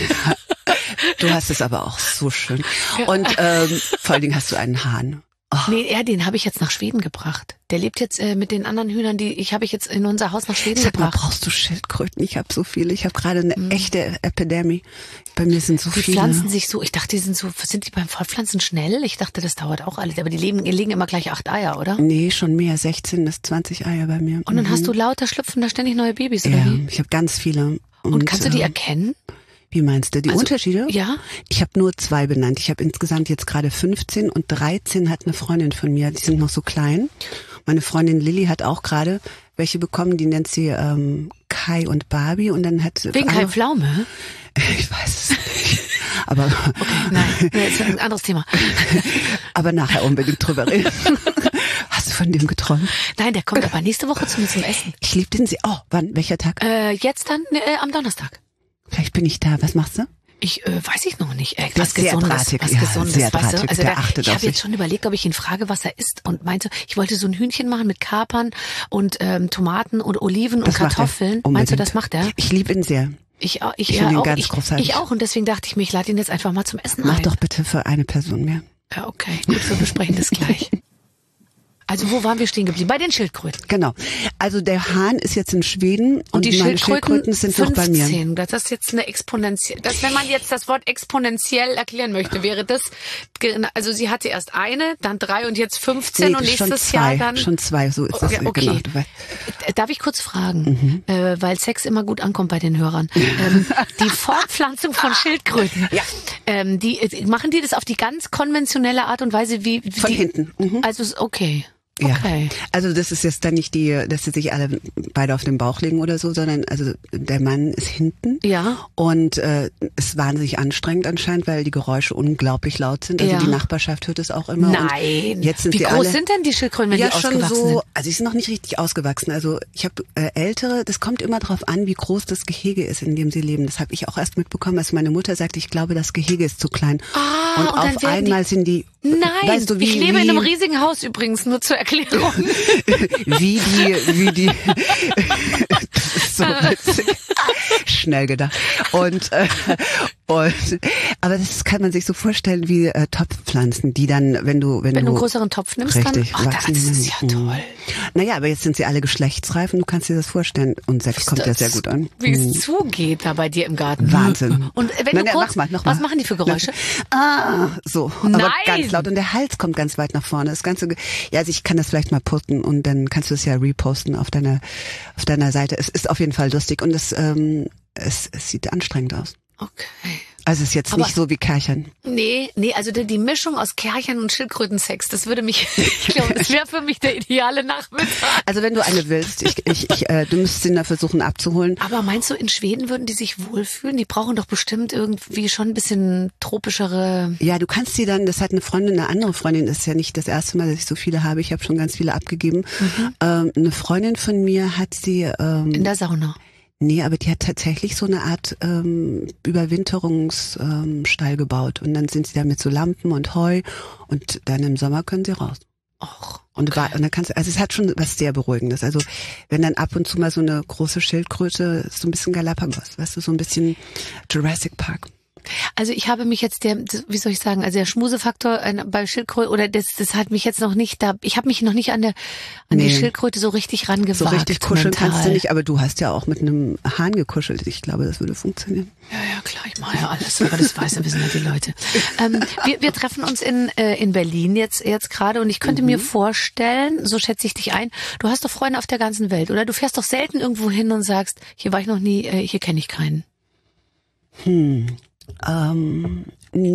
Du hast es aber auch so schön. Und ähm, vor allen Dingen hast du einen Hahn. Oh. Nee, er, den habe ich jetzt nach Schweden gebracht. Der lebt jetzt äh, mit den anderen Hühnern, die ich habe ich jetzt in unser Haus nach Schweden Sag mal, gebracht. brauchst du Schildkröten? Ich habe so viele. Ich habe gerade eine echte Epidemie. Bei mir sind so Die viele. pflanzen sich so, ich dachte, die sind so, sind die beim Fortpflanzen schnell? Ich dachte, das dauert auch alles. Aber die legen, die legen immer gleich acht Eier, oder? Nee, schon mehr. sechzehn bis zwanzig Eier bei mir. Und dann Mhm. hast du lauter schlüpfen da ständig neue Babys, oder Ja, wie? ich habe ganz viele. Und kannst du die äh, erkennen? Wie meinst du, die Also, Unterschiede? ja. Ich habe nur zwei benannt. Ich habe insgesamt jetzt gerade fünfzehn und dreizehn hat eine Freundin von mir, die sind noch so klein. Meine Freundin Lilly hat auch gerade welche bekommen, die nennt sie ähm, Kai und Barbie und dann hat... Wegen Kai Pflaume? Ich weiß es nicht. Aber, okay, nein, das ist ein anderes Thema. Aber nachher unbedingt drüber reden. Hast du von dem geträumt? Nein, der kommt aber nächste Woche zu mir zum Essen. Ich liebe den sehr. Oh, wann? Welcher Tag? Äh, jetzt dann äh, am Donnerstag. Vielleicht bin ich da. Was machst du? Ich äh, weiß ich noch nicht. Äh, Der was ist sehr Gesundes, drahtig. was Ja, Gesundes, sehr weißt du? drahtig. Also Der da, achtet ich auf habe jetzt sich. schon überlegt, ob ich ihn frage, was er isst und meinte, ich wollte so ein Hühnchen machen mit Kapern und ähm, Tomaten und Oliven Das und macht er. Kartoffeln. Meinst du, Unbedingt. das macht er? Ich liebe ihn sehr. Ich, auch- ich, Ich ja, finde ihn auch, ganz ich, großartig. ich auch und deswegen dachte ich mir, ich lade ihn jetzt einfach mal zum Essen Mach ein. doch bitte für eine Person mehr. Ja, okay, gut, wir besprechen das gleich. Also wo waren wir stehen geblieben? Bei den Schildkröten. Genau. Also der Hahn ist jetzt in Schweden und, Und die meine Schildkröten, Schildkröten sind noch bei mir. fünfzehn. Das ist jetzt eine exponentiell. Das, wenn man jetzt das Wort exponentiell erklären möchte, wäre das, ge- also sie hatte erst eine, dann drei und jetzt fünfzehn Nee, und schon nächstes zwei, Jahr dann. schon zwei, so ist das. Okay, okay. Genau, du weißt. Darf ich kurz fragen, Mhm. äh, weil Sex immer gut ankommt bei den Hörern. Ähm, die Fortpflanzung von Schildkröten, Ja. ähm, die äh, machen die das auf die ganz konventionelle Art und Weise, wie, wie Von die, hinten. Mhm. Also ist okay. Ja. Okay. Also das ist jetzt dann nicht die, dass sie sich alle beide auf den Bauch legen oder so, sondern also der Mann ist hinten. Ja. Und äh, ist wahnsinnig anstrengend anscheinend, weil die Geräusche unglaublich laut sind. Also Ja. die Nachbarschaft hört es auch immer. Nein. Und jetzt sind Wie sie groß alle, sind denn die Schildkröten, wenn ja, die schon ausgewachsen so, sind? also die sind noch nicht richtig ausgewachsen. Also ich habe äh, ältere, das kommt immer drauf an, wie groß das Gehege ist, in dem sie leben. Das habe ich auch erst mitbekommen, als meine Mutter sagte, ich glaube, das Gehege ist zu klein. Ah, und und dann auf werden die- einmal sind die, Nein, weißt du, wie, ich lebe wie, in einem riesigen Haus übrigens, nur zur Erklärung. wie die, wie die, das ist so witzig. Schnell gedacht. Und, äh, und, aber das kann man sich so vorstellen wie äh, Topfpflanzen, die dann, wenn du, wenn, Wenn du du einen größeren Topf nimmst, richtig, dann, ach, das wachsen ist die ja dann. toll. Naja, aber jetzt sind sie alle geschlechtsreif und du kannst dir das vorstellen. Und Sex kommt ja sehr gut an. Wie Mhm. es zugeht da bei dir im Garten. Wahnsinn. Und wenn Na, du na, kurz, mach mal, noch was mal. machen die für Geräusche? Ah, so. Aber Nein! ganz laut. Und der Hals kommt ganz weit nach vorne. Das Ganze, ja, also ich kann das vielleicht mal posten und dann kannst du es ja reposten auf deiner, auf deiner Seite. Es ist auf jeden Fall lustig und es, ähm, es, es sieht anstrengend aus. Okay. Also es ist jetzt Aber- nicht so wie Kerchern. Nee, nee, also die, die Mischung aus Kerchern und Schildkrötensex, das würde mich, ich glaube, das wäre für mich der ideale Nachmittag. Also wenn du eine willst, ich, ich, ich, äh, du müsstest ihn da versuchen abzuholen. Aber meinst du, in Schweden würden die sich wohlfühlen? Die brauchen doch bestimmt irgendwie schon ein bisschen tropischere... Ja, du kannst sie dann, das hat eine Freundin, eine andere Freundin, das ist ja nicht das erste Mal, dass ich so viele habe, ich habe schon ganz viele abgegeben. Ähm, eine Freundin von mir hat sie... Ähm, In der Sauna. Nee, aber die hat tatsächlich so eine Art ähm, Überwinterungsstall ähm, Stall gebaut. Und dann sind sie da mit so Lampen und Heu und dann im Sommer können sie raus. Och, Und, okay. wa- und dann kannst du, also es hat schon was sehr Beruhigendes. Also wenn dann ab und zu mal so eine große Schildkröte, so ein bisschen Galapagos, weißt du, so ein bisschen Jurassic Park. Also ich habe mich jetzt der, wie soll ich sagen, also der Schmusefaktor äh, bei Schildkröte, oder das, das hat mich jetzt noch nicht da, ich habe mich noch nicht an der, an Nee. die Schildkröte so richtig rangewagt. So richtig kuscheln mental. kannst du nicht, aber du hast ja auch mit einem Hahn gekuschelt. Ich glaube, das würde funktionieren. Ja, ja, klar, ich mache ja alles, aber das weiß ja, wissen ja die Leute. Ähm, wir, wir treffen uns in, äh, in Berlin jetzt, jetzt gerade und ich könnte Mhm. mir vorstellen, so schätze ich dich ein, du hast doch Freunde auf der ganzen Welt, oder? Du fährst doch selten irgendwo hin und sagst, hier war ich noch nie, äh, hier kenne ich keinen. Hm. Ähm,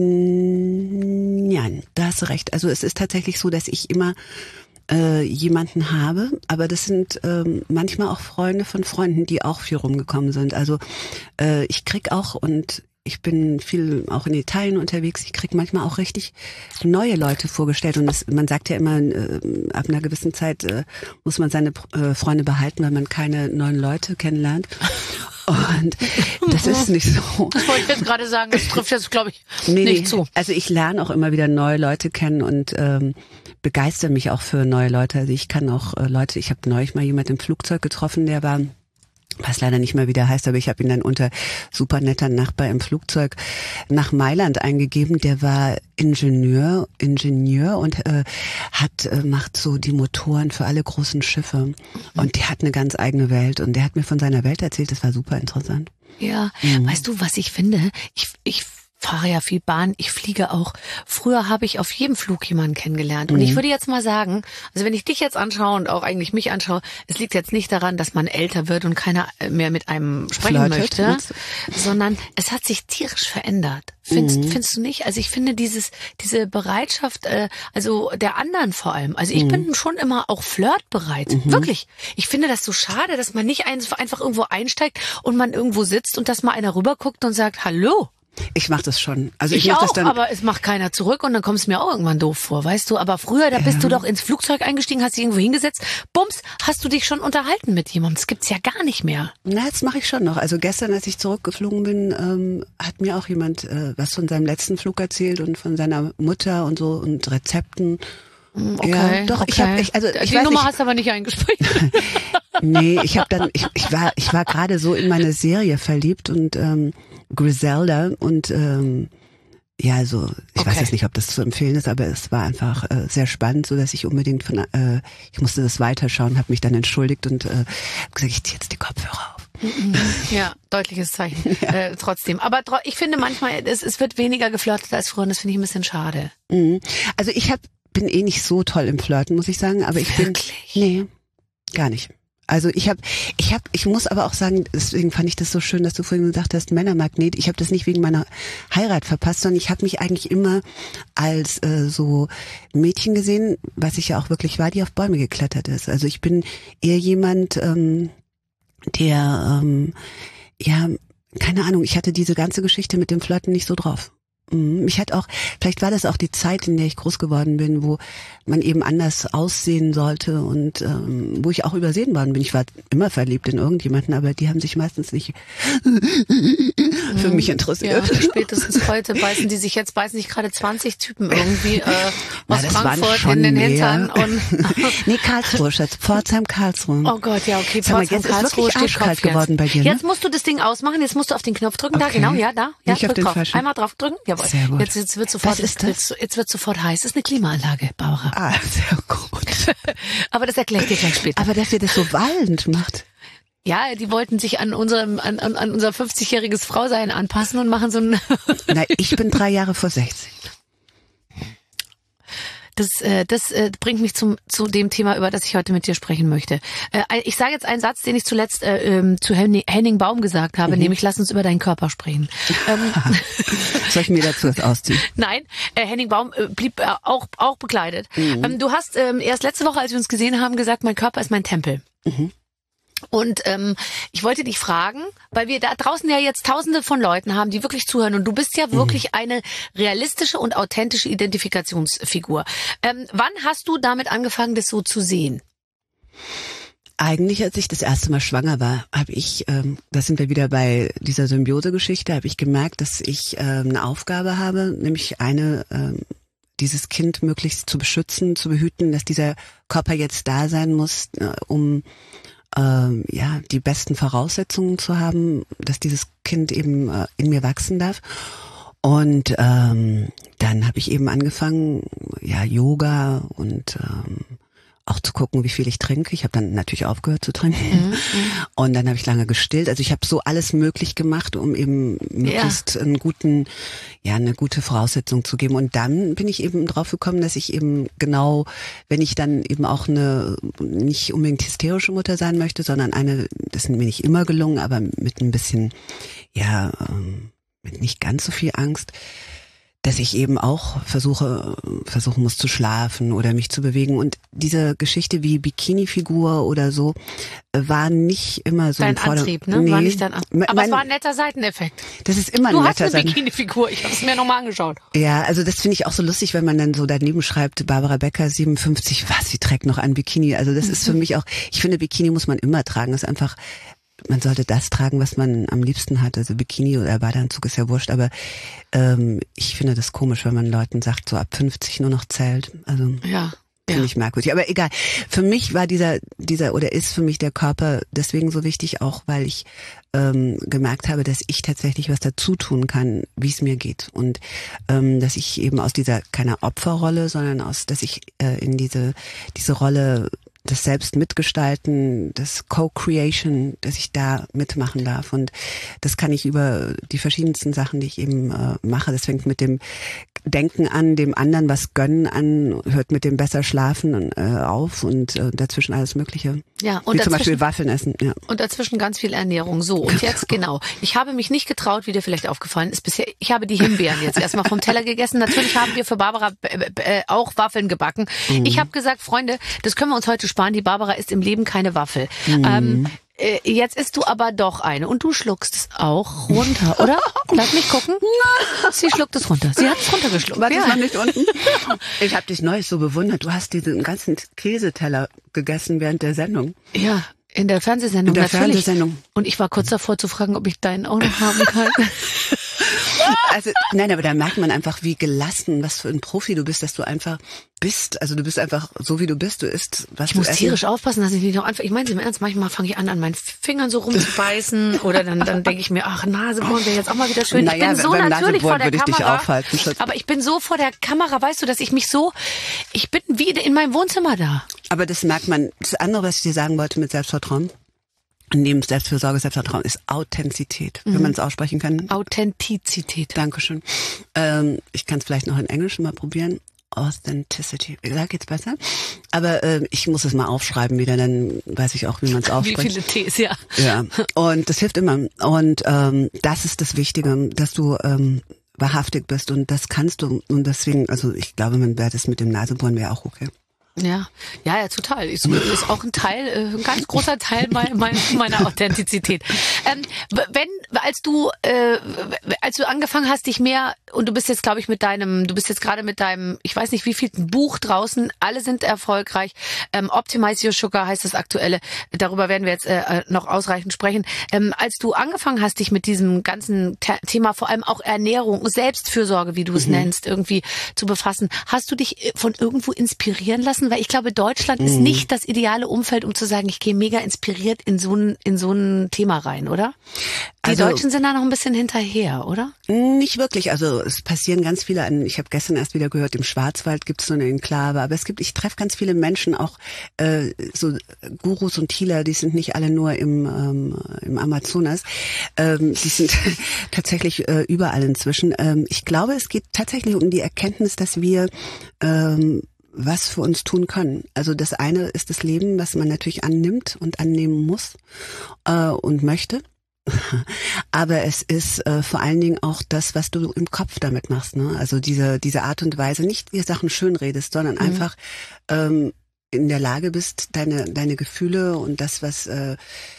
ja, da hast du recht. Also es ist tatsächlich so, dass ich immer äh, jemanden habe, aber das sind ähm, manchmal auch Freunde von Freunden, die auch viel rumgekommen sind. Also äh, ich krieg auch, und ich bin viel auch in Italien unterwegs, ich krieg manchmal auch richtig neue Leute vorgestellt. Und das, man sagt ja immer, äh, ab einer gewissen Zeit äh, muss man seine äh, Freunde behalten, weil man keine neuen Leute kennenlernt. Und das ist nicht so. Das wollte ich jetzt gerade sagen, das trifft jetzt, glaube ich, Nee, nicht nee. zu. Also ich lerne auch immer wieder neue Leute kennen und ähm, begeister mich auch für neue Leute. Also ich kann auch äh, Leute, ich habe neulich mal jemand im Flugzeug getroffen, der war, was leider nicht mehr wieder heißt, aber ich habe ihn dann unter super netter Nachbar im Flugzeug nach Mailand eingegeben. Der war Ingenieur, Ingenieur und äh, hat äh, macht so die Motoren für alle großen Schiffe. Und der hat eine ganz eigene Welt und der hat mir von seiner Welt erzählt. Das war super interessant. Ja, Mhm. weißt du, was ich finde? Ich, ich fahre ja viel Bahn, ich fliege auch. Früher habe ich auf jedem Flug jemanden kennengelernt. Und mhm. ich würde jetzt mal sagen, also wenn ich dich jetzt anschaue und auch eigentlich mich anschaue, es liegt jetzt nicht daran, dass man älter wird und keiner mehr mit einem sprechen Flirtet, möchte, sondern es hat sich tierisch verändert. Findest, mhm. findest du nicht? Also ich finde dieses diese Bereitschaft, äh, also der anderen vor allem. Also ich mhm. bin schon immer auch flirtbereit. Mhm. Wirklich. Ich finde das so schade, dass man nicht einfach irgendwo einsteigt und man irgendwo sitzt und dass mal einer rüberguckt und sagt, hallo. Ich mache das schon. Also ich, ich mach auch, das dann. Aber es macht keiner zurück und dann kommt es mir auch irgendwann doof vor, weißt du. Aber früher, da bist ja. du doch ins Flugzeug eingestiegen, hast dich irgendwo hingesetzt, bums, hast du dich schon unterhalten mit jemandem. Das gibt's ja gar nicht mehr. Na, das mache ich schon noch. Also gestern, als ich zurückgeflogen bin, ähm, hat mir auch jemand äh, was von seinem letzten Flug erzählt und von seiner Mutter und so und Rezepten. Okay, ja, doch, okay. ich habe, ich, also ich die weiß Nummer nicht, hast du aber nicht eingespeichert. Nee, ich habe dann, ich, ich war, ich war gerade so in meine Serie verliebt und ähm, Griselda und ähm, ja, also ich okay. weiß jetzt nicht, ob das zu empfehlen ist, aber es war einfach äh, sehr spannend, so dass ich unbedingt von, äh, ich musste das weiterschauen, habe mich dann entschuldigt und äh, gesagt, ich ziehe jetzt die Kopfhörer auf. Ja, deutliches Zeichen. Ja. Äh, trotzdem. Aber tro- ich finde manchmal, es, es wird weniger geflirtet als früher und das finde ich ein bisschen schade. Mhm. Also ich hab, bin eh nicht so toll im Flirten, muss ich sagen, aber ich Wirklich? bin, nee, gar nicht. Also ich habe, ich habe, ich muss aber auch sagen, deswegen fand ich das so schön, dass du vorhin gesagt hast, Männermagnet. Ich habe das nicht wegen meiner Heirat verpasst, sondern ich habe mich eigentlich immer als äh, so Mädchen gesehen, was ich ja auch wirklich war, die auf Bäume geklettert ist. Also ich bin eher jemand, ähm, der, ähm, ja, keine Ahnung, ich hatte diese ganze Geschichte mit dem Flirten nicht so drauf. Mich hat auch, vielleicht war das auch die Zeit, in der ich groß geworden bin, wo man eben anders aussehen sollte und ähm, wo ich auch übersehen worden bin. Ich war immer verliebt in irgendjemanden, aber die haben sich meistens nicht für mich interessiert. Ja, spätestens heute beißen die sich, jetzt beißen sich gerade zwanzig Typen irgendwie äh, aus Na, Frankfurt in den Hintern. Und nee, Karlsruhe, Schatz. Pforzheim, Karlsruhe. Oh Gott, ja, okay. Sag mal, jetzt ist wirklich arschkalt geworden bei dir, ne? Jetzt musst du das Ding ausmachen, jetzt musst du auf den Knopf drücken. Okay. Da, genau, ja, da. Ja, nicht auf den drauf. falschen. Einmal drauf drücken. Jawohl. Sehr gut. Jetzt, jetzt wird sofort, Was ist das? Jetzt, jetzt wird sofort heiß. Das ist eine Klimaanlage, Barbara. Ah, sehr gut. Aber das erkläre ich dir gleich später. Aber dass ihr das so wallend macht. Ja, die wollten sich an unserem, an, an, an unser fünfzigjähriges Frausein anpassen und machen so ein... Na, ich bin drei Jahre vor sechzig. Das, äh, das äh, bringt mich zum zu dem Thema, über das ich heute mit dir sprechen möchte. Äh, ich sage jetzt einen Satz, den ich zuletzt äh, ähm, zu Henning, Henning Baum gesagt habe, mhm. nämlich lass uns über deinen Körper sprechen. Ähm, Soll ich mir dazu was ausziehen? Nein, äh, Henning Baum äh, blieb äh, auch auch bekleidet. Mhm. Ähm, du hast ähm, erst letzte Woche, als wir uns gesehen haben, gesagt, mein Körper ist mein Tempel. Mhm. Und ähm, ich wollte dich fragen, weil wir da draußen ja jetzt tausende von Leuten haben, die wirklich zuhören und du bist ja wirklich mhm. eine realistische und authentische Identifikationsfigur. Ähm, wann hast du damit angefangen, das so zu sehen? Eigentlich, als ich das erste Mal schwanger war, habe ich, ähm, da sind wir wieder bei dieser Symbiose-Geschichte, habe ich gemerkt, dass ich ähm, eine Aufgabe habe, nämlich eine, ähm, dieses Kind möglichst zu beschützen, zu behüten, dass dieser Körper jetzt da sein muss, äh, um Ähm, ja, die besten Voraussetzungen zu haben, dass dieses Kind eben äh, in mir wachsen darf. Und ähm, dann habe ich eben angefangen, ja, Yoga und ähm, auch zu gucken, wie viel ich trinke. Ich habe dann natürlich aufgehört zu trinken. Mhm. Und dann habe ich lange gestillt. Also ich habe so alles möglich gemacht, um eben möglichst ja. einen guten, ja, eine gute Voraussetzung zu geben. Und dann bin ich eben drauf gekommen, dass ich eben genau, wenn ich dann eben auch eine nicht unbedingt hysterische Mutter sein möchte, sondern eine, das ist mir nicht immer gelungen, aber mit ein bisschen, ja, mit nicht ganz so viel Angst, dass ich eben auch versuche, versuchen muss zu schlafen oder mich zu bewegen. Und diese Geschichte wie Bikini-Figur oder so war nicht immer so dein ein Antrieb, ne? Nee. War nicht dein Antrieb. Aber mein, es war ein netter Seiteneffekt. Das ist immer ein du netter hast eine Bikini-Figur, ich habe es mir nochmal angeschaut. Ja, also das finde ich auch so lustig, wenn man dann so daneben schreibt, Barbara Becker, siebenundfünfzig, was, sie trägt noch ein Bikini. Also das mhm. ist für mich auch, ich finde, Bikini muss man immer tragen. Das ist einfach, man sollte das tragen, was man am liebsten hat. Also Bikini oder Badeanzug ist ja wurscht, aber ähm, ich finde das komisch, wenn man Leuten sagt, so ab fünfzig nur noch zählt. Also ja. Finde ja. ich merkwürdig. Aber egal. Für mich war dieser, dieser oder ist für mich der Körper deswegen so wichtig, auch weil ich ähm, gemerkt habe, dass ich tatsächlich was dazu tun kann, wie es mir geht. Und ähm, dass ich eben aus dieser, keiner Opferrolle, sondern aus, dass ich äh, in diese, diese Rolle das selbst mitgestalten, das Co-Creation, dass ich da mitmachen darf. Und das kann ich über die verschiedensten Sachen, die ich eben äh, mache. Das fängt mit dem Denken an, dem anderen was gönnen an, hört mit dem besser schlafen äh, auf und äh, dazwischen alles Mögliche. Ja, und wie zum Beispiel Waffeln essen. Ja. Und dazwischen ganz viel Ernährung. So, und jetzt genau. Ich habe mich nicht getraut, wie dir vielleicht aufgefallen ist bisher. Ich habe die Himbeeren jetzt erstmal vom Teller gegessen. Natürlich haben wir für Barbara äh, auch Waffeln gebacken. Mhm. Ich habe gesagt, Freunde, das können wir uns heute sparen. Die Barbara isst im Leben keine Waffel. Mhm. Ähm, Jetzt isst du aber doch eine und du schluckst es auch runter, oder? Lass mich gucken. Sie schluckt es runter. Sie hat es runtergeschluckt. Warte, ja. ist noch nicht unten? Ich habe dich neulich so bewundert. Du hast diesen ganzen Käseteller gegessen während der Sendung. Ja, in der Fernsehsendung. In der natürlich. Fernsehsendung. Und ich war kurz davor zu fragen, ob ich deinen auch noch haben kann. Also, nein, aber da merkt man einfach, wie gelassen, was für ein Profi du bist, dass du einfach bist. Also du bist einfach so, wie du bist. Du isst, was ich du muss essen. tierisch aufpassen, dass ich nicht noch anfange. Ich meine es im Ernst, manchmal fange ich an, an meinen Fingern so rumzubeißen oder dann, dann denke ich mir, ach, Nasebohren wäre jetzt auch mal wieder schön. Naja, ich bin so beim natürlich vor der würde ich dich Kamera. aufhalten, Schatz. Aber ich bin so vor der Kamera, weißt du, dass ich mich so, ich bin wie in meinem Wohnzimmer da. Aber das merkt man. Das andere, was ich dir sagen wollte mit Selbstvertrauen, neben Selbstfürsorge, Selbstvertrauen, ist Authentizität, mhm. wenn man es aussprechen kann. Authentizität. Dankeschön. Ähm, ich kann es vielleicht noch in Englisch mal probieren. Authenticity. Da geht's besser. Aber äh, ich muss es mal aufschreiben wieder, dann weiß ich auch, wie man es ausspricht. Wie viele T's, ja. Ja. Und das hilft immer. Und ähm, das ist das Wichtige, dass du ähm, wahrhaftig bist und das kannst du. Und deswegen, also ich glaube, man wäre das mit dem Nasebohren wäre auch okay. Ja, ja, ja, total. Ist, ist auch ein Teil, äh, ein ganz großer Teil meiner, meiner Authentizität. Ähm, wenn, als du, äh, als du angefangen hast, dich mehr, und du bist jetzt, glaube ich, mit deinem, du bist jetzt gerade mit deinem, ich weiß nicht, wie viel Buch draußen, alle sind erfolgreich. Ähm, Optimize Your Sugar heißt das aktuelle. Darüber werden wir jetzt äh, noch ausreichend sprechen. Ähm, als du angefangen hast, dich mit diesem ganzen Te- Thema, vor allem auch Ernährung, Selbstfürsorge, wie du es mhm. nennst, irgendwie zu befassen, hast du dich von irgendwo inspirieren lassen? Weil ich glaube, Deutschland mm. ist nicht das ideale Umfeld, um zu sagen, ich gehe mega inspiriert in so ein, in so ein Thema rein, oder? Die also, Deutschen sind da noch ein bisschen hinterher, oder? Nicht wirklich. Also es passieren ganz viele, an, ich habe gestern erst wieder gehört, im Schwarzwald gibt es so eine Enklave, aber es gibt, ich treffe ganz viele Menschen, auch äh, so Gurus und Healer, die sind nicht alle nur im, ähm, im Amazonas, ähm, die sind tatsächlich äh, überall inzwischen. Ähm, ich glaube, es geht tatsächlich um die Erkenntnis, dass wir ähm, was für uns tun können. Also das eine ist das Leben, was man natürlich annimmt und annehmen muss äh, und möchte. Aber es ist äh, vor allen Dingen auch das, was du im Kopf damit machst. Ne? Also diese diese Art und Weise, nicht die Sachen schön redest, sondern mhm. einfach ähm, in der Lage bist, deine deine Gefühle und das, was äh,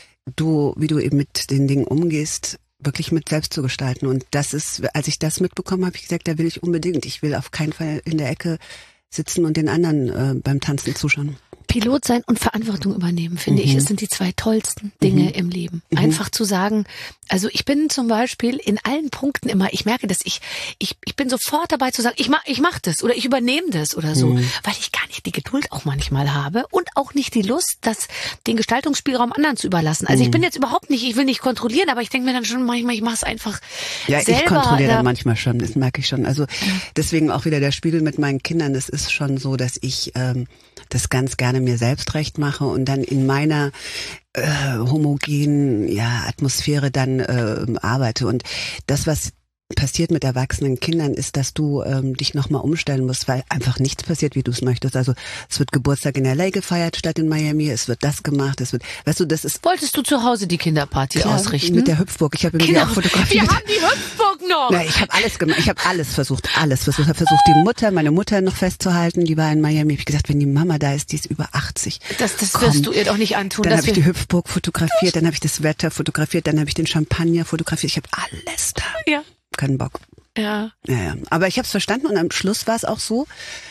du, wie du eben mit den Dingen umgehst, wirklich mit selbst zu gestalten. Und das ist, als ich das mitbekommen habe, ich gesagt, da will ich unbedingt. Ich will auf keinen Fall in der Ecke sitzen und den anderen äh, beim Tanzen zuschauen. Pilot sein und Verantwortung übernehmen, finde mhm. ich, es sind die zwei tollsten Dinge mhm. im Leben. Einfach mhm. zu sagen, also ich bin zum Beispiel in allen Punkten immer, ich merke, dass ich, ich, ich bin sofort dabei zu sagen, ich mach, ich mach das oder ich übernehme das oder so, mhm. weil ich gar nicht die Geduld auch manchmal habe und auch nicht die Lust, das, den Gestaltungsspielraum anderen zu überlassen. Also mhm. ich bin jetzt überhaupt nicht, ich will nicht kontrollieren, aber ich denke mir dann schon manchmal, ich mache es einfach ja, selber. Ja, ich kontrolliere dann manchmal schon, das merke ich schon. Also deswegen auch wieder der Spiegel mit meinen Kindern, das ist schon so, dass ich ähm, das ganz gerne mir selbst recht mache und dann in meiner äh, homogenen ja, Atmosphäre dann äh, arbeite. Und das, was passiert mit erwachsenen Kindern, ist, dass du ähm, dich nochmal umstellen musst, weil einfach nichts passiert, wie du es möchtest. Also es wird Geburtstag in L A gefeiert statt in Miami, es wird das gemacht, es wird, weißt du, das ist... Wolltest du zu Hause die Kinderparty klar, ausrichten? Mit der Hüpfburg, ich habe mir die auch fotografiert. Wir haben die Hüpfburg noch! Na, ich habe alles gemacht, ich habe alles versucht, alles versucht. Ich habe versucht, die Mutter, meine Mutter noch festzuhalten, die war in Miami. Ich habe gesagt, wenn die Mama da ist, die ist über achtzig. Das, das wirst du ihr doch nicht antun. Dann habe ich die Hüpfburg fotografiert, dann habe ich das Wetter fotografiert, dann habe ich den Champagner fotografiert. Ich habe alles da. Ja. Keinen Bock. Ja. Ja, ja. Aber ich habe es verstanden und am Schluss war es auch so,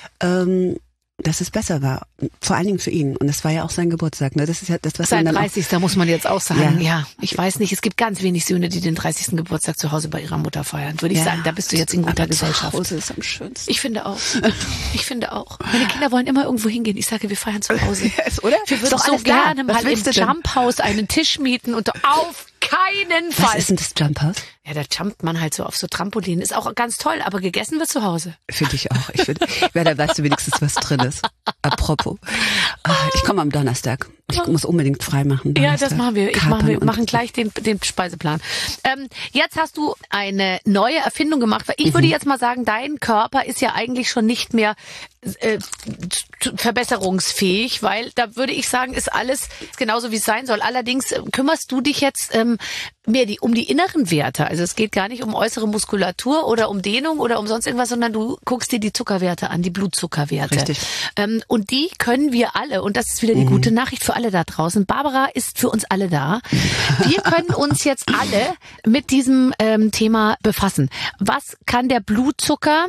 ähm, dass es besser war. Vor allen Dingen für ihn. Und das war ja auch sein Geburtstag. Ne? Das ist ja das, was sein man dann dreißigsten muss man jetzt auch sagen. Ja. ja, ich weiß nicht. Es gibt ganz wenig Söhne, die den dreißigsten Geburtstag zu Hause bei ihrer Mutter feiern. Würde ich ja. sagen, da bist du jetzt in guter Aber Gesellschaft. Zu Hause ist am schönsten. Ich finde auch. Ich finde auch. Meine Kinder wollen immer irgendwo hingehen. Ich sage, wir feiern zu Hause. Yes, oder? Wir würden so gerne mal im Jump House einen Tisch mieten und auf keinen Fall. Was ist denn das Jump House? Ja, da jumpt man halt so auf so Trampolinen. Ist auch ganz toll, aber gegessen wird zu Hause. Finde ich auch. Ich finde, ja, da weißt du wenigstens, was drin ist. Apropos. Ich komme am Donnerstag. Ich muss unbedingt frei machen. Ja, das machen wir. Ich mache, wir machen gleich den, den Speiseplan. Ähm, jetzt hast du eine neue Erfindung gemacht, weil ich mhm. würde jetzt mal sagen, dein Körper ist ja eigentlich schon nicht mehr äh, verbesserungsfähig, weil da würde ich sagen, ist alles genauso, wie es sein soll. Allerdings äh, kümmerst du dich jetzt ähm, mehr die, um die inneren Werte. Also es geht gar nicht um äußere Muskulatur oder um Dehnung oder um sonst irgendwas, sondern du guckst dir die Zuckerwerte an, die Blutzuckerwerte. Richtig. Ähm, und die können wir alle, und das ist wieder die mhm. gute Nachricht für alle da draußen. Barbara ist für uns alle da. Wir können uns jetzt alle mit diesem ähm, Thema befassen. Was kann der Blutzucker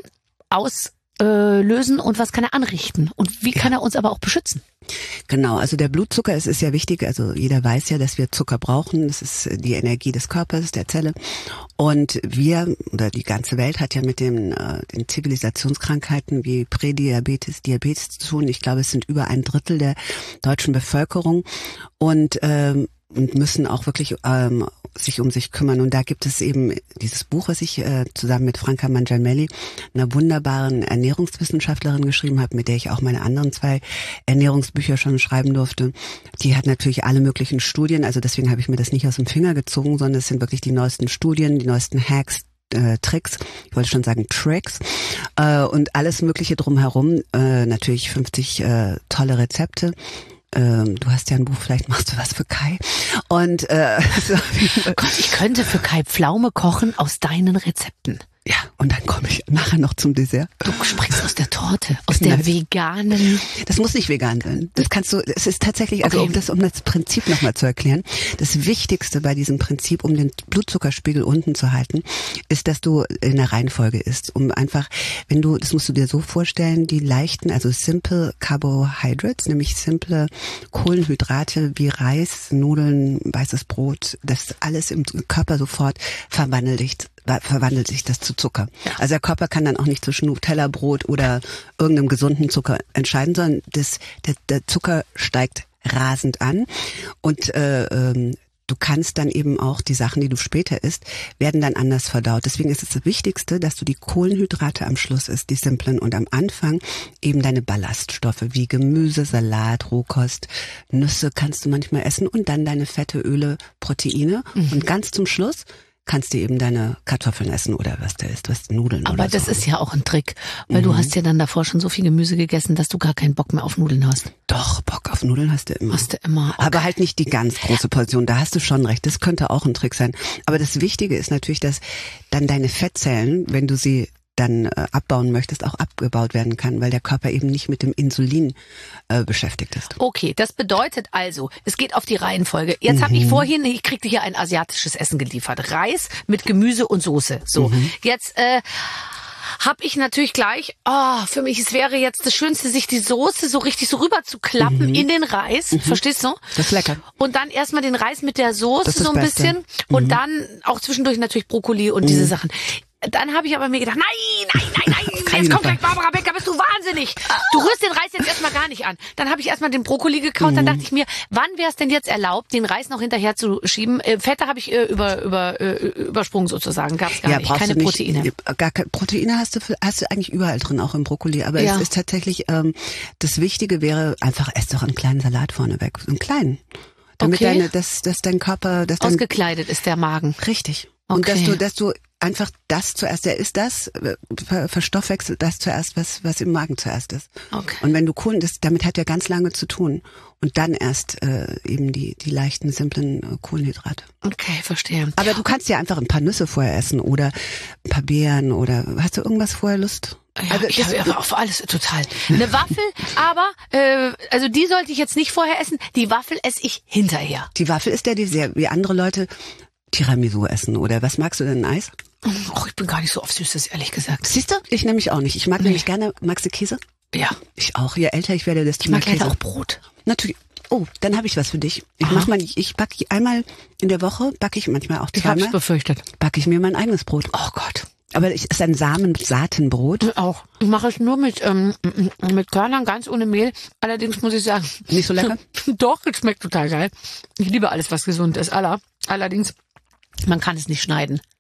auslösen und was kann er anrichten? Und wie kann er uns aber auch beschützen? Genau, also der Blutzucker, es ist ja wichtig, also jeder weiß ja, dass wir Zucker brauchen, das ist die Energie des Körpers, der Zelle, und wir, oder die ganze Welt hat ja mit den, äh, den Zivilisationskrankheiten wie Prädiabetes, Diabetes zu tun. Ich glaube, es sind über ein Drittel der deutschen Bevölkerung und ähm, und müssen auch wirklich ähm, sich um sich kümmern. Und da gibt es eben dieses Buch, was ich äh, zusammen mit Franca Mangiamelli, einer wunderbaren Ernährungswissenschaftlerin, geschrieben habe, mit der ich auch meine anderen zwei Ernährungsbücher schon schreiben durfte. Die hat natürlich alle möglichen Studien, also deswegen habe ich mir das nicht aus dem Finger gezogen, sondern es sind wirklich die neuesten Studien, die neuesten Hacks, Äh, Tricks, ich wollte schon sagen Tricks, äh, und alles Mögliche drumherum, äh, natürlich fünfzig äh, tolle Rezepte. Ähm, du hast ja ein Buch, vielleicht machst du was für Kai. Und äh, so. Gott, ich könnte für Kai Pflaume kochen aus deinen Rezepten. Ja, und dann komme ich nachher noch zum Dessert. Du springst aus der Torte, aus der Nein. veganen. Das muss nicht vegan sein. Das kannst du, es ist tatsächlich, also okay. um das, um das Prinzip nochmal zu erklären, das Wichtigste bei diesem Prinzip, um den Blutzuckerspiegel unten zu halten, ist, dass du in der Reihenfolge isst. Um einfach, wenn du, das musst du dir so vorstellen, die leichten, also simple Carbohydrates, nämlich simple Kohlenhydrate wie Reis, Nudeln, weißes Brot, das alles im Körper sofort verwandelt sich verwandelt sich das zu Zucker. Ja. Also der Körper kann dann auch nicht zwischen Nutella-Brot oder irgendeinem gesunden Zucker entscheiden, sondern das, der, der Zucker steigt rasend an und äh, ähm, du kannst dann eben auch die Sachen, die du später isst, werden dann anders verdaut. Deswegen ist es das Wichtigste, dass du die Kohlenhydrate am Schluss isst, die simplen, und am Anfang eben deine Ballaststoffe wie Gemüse, Salat, Rohkost, Nüsse kannst du manchmal essen und dann deine Fette, Öle, Proteine mhm. und ganz zum Schluss kannst du eben deine Kartoffeln essen oder was da ist, was Nudeln Aber oder so. das ist ja auch ein Trick, weil mhm. du hast ja dann davor schon so viel Gemüse gegessen, dass du gar keinen Bock mehr auf Nudeln hast. Doch, Bock auf Nudeln hast du immer. Hast du immer. Okay. Aber halt nicht die ganz große Portion, da hast du schon recht, das könnte auch ein Trick sein. Aber das Wichtige ist natürlich, dass dann deine Fettzellen, wenn du sie dann äh, abbauen möchtest, auch abgebaut werden kann, weil der Körper eben nicht mit dem Insulin äh, beschäftigt ist. Okay, das bedeutet also, es geht auf die Reihenfolge. Jetzt mhm. habe ich vorhin, ich kriegte hier ein asiatisches Essen geliefert. Reis mit Gemüse und Soße. So, mhm. jetzt äh, habe ich natürlich gleich, oh, für mich, es wäre jetzt das Schönste, sich die Soße so richtig so rüber zu klappen mhm. in den Reis. Mhm. Verstehst du? Das ist lecker. Und dann erstmal den Reis mit der Soße so ein bisschen. Mhm. Und dann auch zwischendurch natürlich Brokkoli und mhm. diese Sachen. Dann habe ich aber mir gedacht, nein, nein, nein, nein, jetzt kommt gleich Barbara Becker, bist du wahnsinnig. Du rührst den Reis jetzt erstmal gar nicht an. Dann habe ich erstmal den Brokkoli gekaut, mhm. dann dachte ich mir, wann wäre es denn jetzt erlaubt, den Reis noch hinterher zu schieben? Äh, Fette habe ich äh, über, über, äh, übersprungen sozusagen, gab's gar ja, nicht, keine nicht, Proteine. Gar keine Proteine hast du, hast du eigentlich überall drin, auch im Brokkoli. Aber ja. es ist tatsächlich, ähm, das Wichtige wäre einfach, ess doch einen kleinen Salat vorneweg, einen kleinen. Damit okay. deine, dass, dass dein Körper, dass dein, ausgekleidet ist der Magen. Richtig. Und okay. dass du, dass du einfach das zuerst, der ist das, ver, verstoffwechselt das zuerst, was, was im Magen zuerst ist. Okay. Und wenn du Kohlen, das, damit hat er ganz lange zu tun. Und dann erst äh, eben die, die leichten, simplen äh, Kohlenhydrate. Okay, verstehe. Aber du kannst ja einfach ein paar Nüsse vorher essen oder ein paar Beeren oder, hast du irgendwas vorher Lust? Ja, also, ich habe auf alles total. Eine Waffel, aber äh, also die sollte ich jetzt nicht vorher essen. Die Waffel esse ich hinterher. Die Waffel ist der Dessert, wie andere Leute Tiramisu essen oder was magst du denn, Eis? Och, ich bin gar nicht so auf Süßes, ehrlich gesagt. Siehst du? Ich nämlich auch nicht. Ich mag nee. nämlich gerne, magst du Käse? Ja. Ich auch. Je älter ich werde, desto ich mehr mag Käse. leider auch Brot. Natürlich. Oh, dann habe ich was für dich. Ich Aha. mach mal, ich backe einmal in der Woche, backe ich manchmal auch zweimal. Ich hab's befürchtet. Backe ich mir mein eigenes Brot. Oh Gott. Aber es ist ein Samen-Saatenbrot. Ich auch. Ich mache es nur mit ähm, mit Körnern, ganz ohne Mehl. Allerdings muss ich sagen, nicht so lecker. Doch, es schmeckt total geil. Ich liebe alles, was gesund ist. Aller. Allerdings, man kann es nicht schneiden.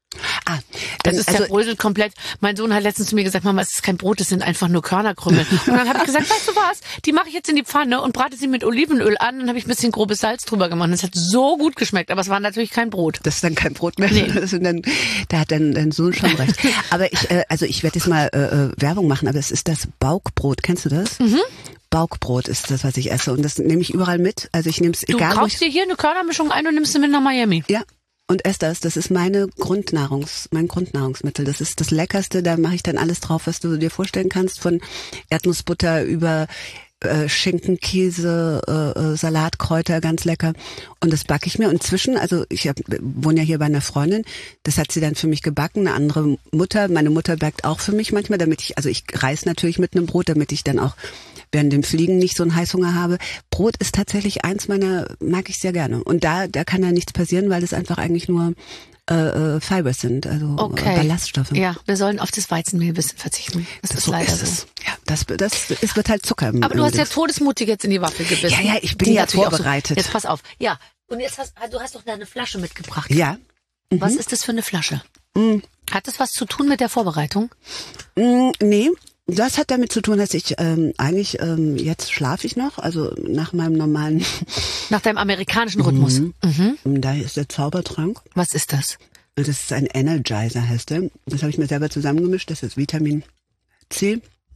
Ah, das ist also, zerbröselt komplett. Mein Sohn hat letztens zu mir gesagt, Mama, es ist kein Brot, es sind einfach nur Körnerkrümel. Und dann habe ich gesagt, weißt du was, die mache ich jetzt in die Pfanne und brate sie mit Olivenöl an. Dann habe ich ein bisschen grobes Salz drüber gemacht. Das hat so gut geschmeckt, aber es war natürlich kein Brot. Das ist dann kein Brot mehr. Nee. Das sind dann, da hat dein, dein Sohn schon recht. Aber ich, äh, also ich werde jetzt mal äh, Werbung machen, aber es ist das Baukbrot. Kennst du das? Mhm. Baukbrot ist das, was ich esse. Und das nehme ich überall mit. Also ich nehme es egal. Du kaufst dir hier eine Körnermischung ein und nimmst sie mit nach Miami. Ja. Und ess das, das ist meine Grundnahrungs, mein Grundnahrungsmittel. Das ist das Leckerste, da mache ich dann alles drauf, was du dir vorstellen kannst, von Erdnussbutter über äh, Schinken, Käse, äh, Salat, Kräuter, ganz lecker. Und das backe ich mir. Und zwischen, also ich hab, wohne ja hier bei einer Freundin, das hat sie dann für mich gebacken, eine andere Mutter, meine Mutter backt auch für mich manchmal, damit ich, also ich reiß natürlich mit einem Brot, damit ich dann auch während dem Fliegen nicht so einen Heißhunger habe. Brot ist tatsächlich eins meiner, mag ich sehr gerne. Und da, da kann ja nichts passieren, weil es einfach eigentlich nur äh, Fibers sind, also okay. Ballaststoffe. Ja, wir sollen auf das Weizenmehl ein bisschen verzichten. Das, das ist so leider ist so. Ja, das, das es wird halt Zucker. Im, Aber du hast ja todesmutig jetzt in die Waffel gebissen. Ja, ja, ich bin ja vorbereitet. So. Jetzt pass auf. Ja, und jetzt hast du hast doch eine Flasche mitgebracht. Ja. Mhm. Was ist das für eine Flasche? Mhm. Hat das was zu tun mit der Vorbereitung? Mhm, nee. Das hat damit zu tun, dass ich ähm, eigentlich, ähm, jetzt schlafe ich noch, also nach meinem normalen... Nach deinem amerikanischen Rhythmus. Mhm. Mhm. Da ist der Zaubertrank. Was ist das? Das ist ein Energizer, heißt der. Das habe ich mir selber zusammengemischt, das ist Vitamin C.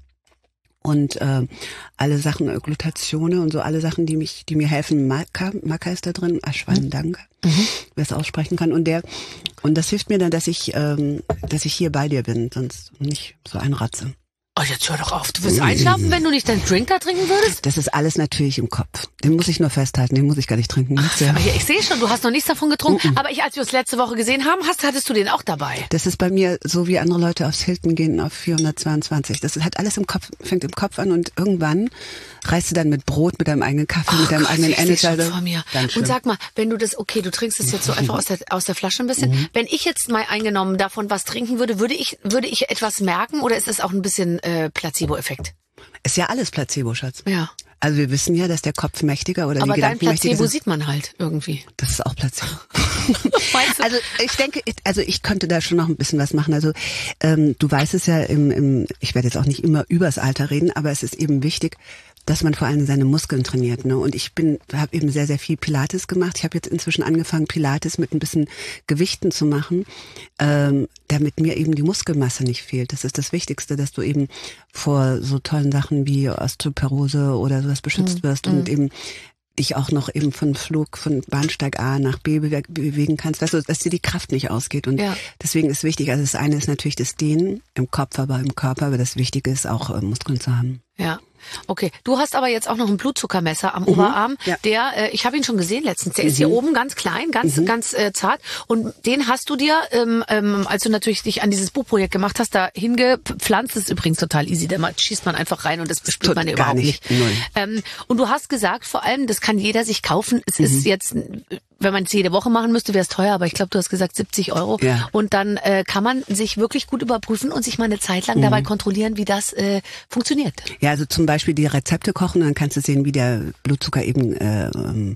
Und äh, alle Sachen, äh, Glutatione und so, alle Sachen, die mich, die mir helfen. Maca, Maca ist da drin, Ashwagandha, mhm. wer es aussprechen kann. Und der, und das hilft mir dann, dass ich, ähm, dass ich hier bei dir bin, sonst nicht so einratze. Oh, jetzt hör doch auf. Du wirst einschlafen, wenn du nicht deinen Drink da trinken würdest? Das ist alles natürlich im Kopf. Den muss ich nur festhalten, den muss ich gar nicht trinken. Ach, aber hier, ich sehe schon, du hast noch nichts davon getrunken. Mm-mm. Aber ich, als wir es letzte Woche gesehen haben, hast, hattest du den auch dabei. Das ist bei mir so, wie andere Leute aufs Hilton gehen auf vierhundertzweiundzwanzig. Das hat alles im Kopf, fängt im Kopf an und irgendwann reist du dann mit Brot, mit deinem eigenen Kaffee, oh mit deinem Gott, eigenen Energizer. Vor mir. Und sag mal, wenn du das, okay, du trinkst es jetzt so einfach aus der, aus der Flasche ein bisschen. Mhm. Wenn ich jetzt mal eingenommen davon was trinken würde, würde ich, würde ich etwas merken oder ist es auch ein bisschen äh, Placebo-Effekt? Ist ja alles Placebo, Schatz. Ja. Also wir wissen ja, dass der Kopf mächtiger oder aber die Gedanken mächtiger sind. Aber dein Placebo sieht man halt irgendwie. Das ist auch Placebo. Also ich denke, also ich könnte da schon noch ein bisschen was machen. Also ähm, du weißt es ja, im, im, ich werde jetzt auch nicht immer übers Alter reden, aber es ist eben wichtig, dass man vor allem seine Muskeln trainiert, ne? Und ich bin, habe eben sehr, sehr viel Pilates gemacht. Ich habe jetzt inzwischen angefangen, Pilates mit ein bisschen Gewichten zu machen, ähm, damit mir eben die Muskelmasse nicht fehlt. Das ist das Wichtigste, dass du eben vor so tollen Sachen wie Osteoporose oder sowas beschützt mhm. wirst und eben dich auch noch eben von Flug, von Bahnsteig A nach B bewegen kannst, dass, du, dass dir die Kraft nicht ausgeht. Und ja. deswegen ist wichtig, also das eine ist natürlich das Dehnen im Kopf, aber im Körper, aber das Wichtige ist auch äh, Muskeln zu haben. Ja. Okay, du hast aber jetzt auch noch ein Blutzuckermesser am mhm, Oberarm, ja. der, äh, ich habe ihn schon gesehen letztens, der mhm. ist hier oben ganz klein, ganz mhm. ganz äh, zart und den hast du dir, ähm, ähm, als du natürlich dich an dieses Buchprojekt gemacht hast, da hingepflanzt, das ist übrigens total easy, da schießt man einfach rein und das bespürt man ja überhaupt nicht. nicht. Ähm, und du hast gesagt, vor allem, das kann jeder sich kaufen, es mhm. ist jetzt, wenn man es jede Woche machen müsste, wäre es teuer, aber ich glaube, du hast gesagt siebzig Euro ja. und dann äh, kann man sich wirklich gut überprüfen und sich mal eine Zeit lang mhm. dabei kontrollieren, wie das äh, funktioniert. Ja, also zum Beispiel die Rezepte kochen, dann kannst du sehen, wie der Blutzucker eben äh,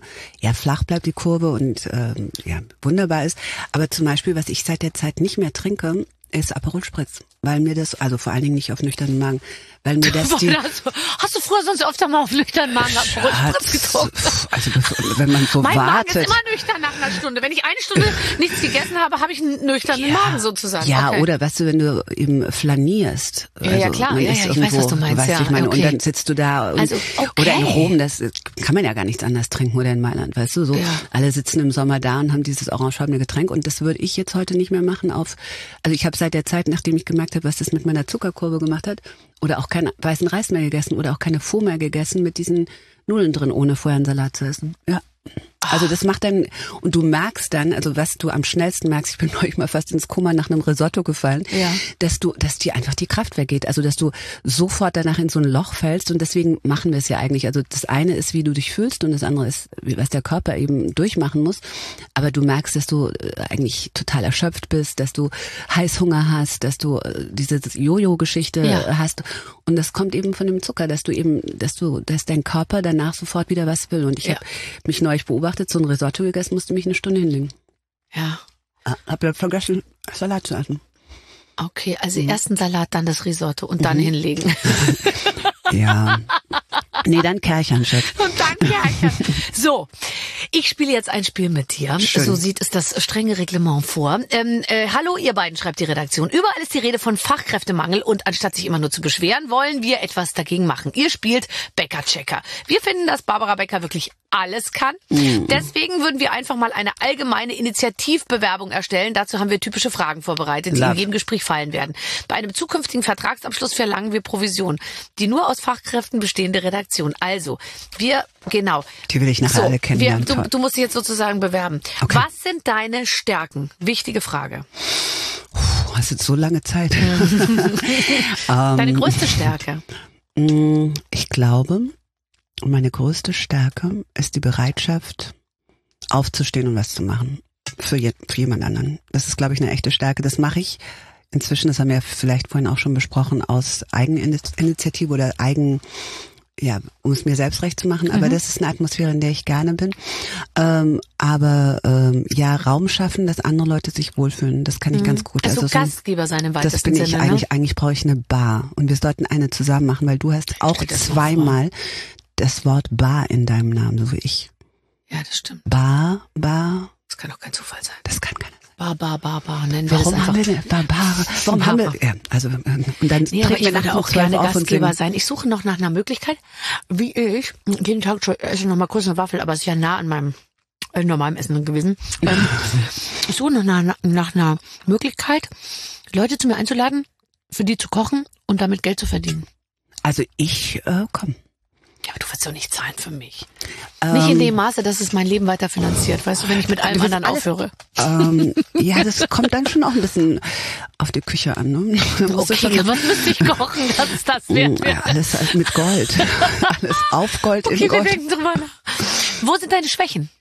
ja flach bleibt, die Kurve und äh, ja wunderbar ist. Aber zum Beispiel, was ich seit der Zeit nicht mehr trinke, ist Aperol Spritz, weil mir das, also vor allen Dingen nicht auf nüchternen Magen, weil mir das die... Hast du, hast du früher sonst öfter mal auf nüchternen Magen Aperol Spritz getrunken? Also wenn man so mein wartet... Mein Magen ist immer nüchtern nach einer Stunde. Wenn ich eine Stunde nichts gegessen habe, habe ich einen nüchternen ja, Magen sozusagen. Ja, okay. oder weißt du, wenn du eben flanierst. Ja, also, ja klar, ja, ja, ich irgendwo, weiß, was du meinst. Weißt ja, ich meine, okay. Und dann sitzt du da und, also, okay. oder in Rom, das kann man ja gar nichts anderes trinken, oder in Mailand, weißt du, so ja. alle sitzen im Sommer da und haben dieses orangefarbene Getränk und das würde ich jetzt heute nicht mehr machen auf, also ich habe seit der Zeit, nachdem ich gemerkt habe, was das mit meiner Zuckerkurve gemacht hat, oder auch keinen weißen Reis mehr gegessen oder auch keine Pho mehr gegessen mit diesen Nudeln drin, ohne vorher einen Salat zu essen. Ja. Also das macht dann, und du merkst dann, also was du am schnellsten merkst, ich bin neulich mal fast ins Koma nach einem Risotto gefallen, ja. dass du, dass dir einfach die Kraft weggeht, also dass du sofort danach in so ein Loch fällst und deswegen machen wir es ja eigentlich, also das eine ist, wie du dich fühlst und das andere ist, was der Körper eben durchmachen muss, aber du merkst, dass du eigentlich total erschöpft bist, dass du Heißhunger hast, dass du diese Jojo-Geschichte ja. hast und das kommt eben von dem Zucker, dass du eben, dass du, dass dein Körper danach sofort wieder was will und ich ja. habe mich neulich beobachtet, so ein Risotto gegessen, musste mich eine Stunde hinlegen. Ja. Ah, hab ja vergessen, Salat zu essen. Okay, also mhm. erst ein Salat, dann das Risotto und dann mhm. hinlegen. Ja. Nee, dann Kerchern, Schatz. Und dann Kerchern. So, ich spiele jetzt ein Spiel mit dir. Schön. So sieht es das strenge Reglement vor. Ähm, äh, hallo, ihr beiden, schreibt die Redaktion. Überall ist die Rede von Fachkräftemangel und anstatt sich immer nur zu beschweren, wollen wir etwas dagegen machen. Ihr spielt Bäcker-Checker. Wir finden, dass Barbara Becker wirklich alles kann. Mhm. Deswegen würden wir einfach mal eine allgemeine Initiativbewerbung erstellen. Dazu haben wir typische Fragen vorbereitet, die Love. in jedem Gespräch fallen werden. Bei einem zukünftigen Vertragsabschluss verlangen wir Provision. Die nur aus Fachkräften bestehende Redaktion. Also, wir, genau. Die will ich nachher so, alle kennenlernen. Wir, du, du musst dich jetzt sozusagen bewerben. Okay. Was sind deine Stärken? Wichtige Frage. Puh, hast jetzt so lange Zeit. Deine größte Stärke? Ich glaube, meine größte Stärke ist die Bereitschaft, aufzustehen und was zu machen. Für, je, für jemand anderen. Das ist, glaube ich, eine echte Stärke. Das mache ich inzwischen, das haben wir vielleicht vorhin auch schon besprochen, aus Eigeninitiative oder Eigen, ja, um es mir selbst recht zu machen. Aber mhm. das ist eine Atmosphäre, in der ich gerne bin. Ähm, aber ähm, ja, Raum schaffen, dass andere Leute sich wohlfühlen, das kann ich mhm. ganz gut. Also, also Gastgeber sein im weitesten Das bin ich Sinne, eigentlich. Ne? Eigentlich brauche ich eine Bar. Und wir sollten eine zusammen machen, weil du hast auch zweimal das Wort Bar in deinem Namen, so wie ich. Ja, das stimmt. Bar, Bar. Das kann auch kein Zufall sein. Das kann keiner. Bar, bar, bar, bar, nennen wir Warum das einfach. Haben wir denn, Barbare? Warum haben wir, ja, also, und dann nee, aber ich würde auch gerne Gastgeber sein. Ich suche noch nach einer Möglichkeit, wie ich, jeden Tag esse ich noch mal kurz eine Waffel, aber es ist ja nah an meinem äh, normalen Essen gewesen. Ähm, ich suche noch nach, nach einer Möglichkeit, Leute zu mir einzuladen, für die zu kochen und damit Geld zu verdienen. Also ich, äh, komm. Ja, aber du willst doch nicht zahlen für mich. Ähm, nicht in dem Maße, dass es mein Leben weiter finanziert. Weißt du, wenn ich mit allem anderen alles, aufhöre. Ähm, ja, das kommt dann schon auch ein bisschen auf die Küche an. Ne? Okay, was müsste ich kochen, dass es das wert wäre? Ja, alles mit Gold. Alles auf Gold, okay, in Gold. Wir denken drüber nach. Wo sind deine Schwächen?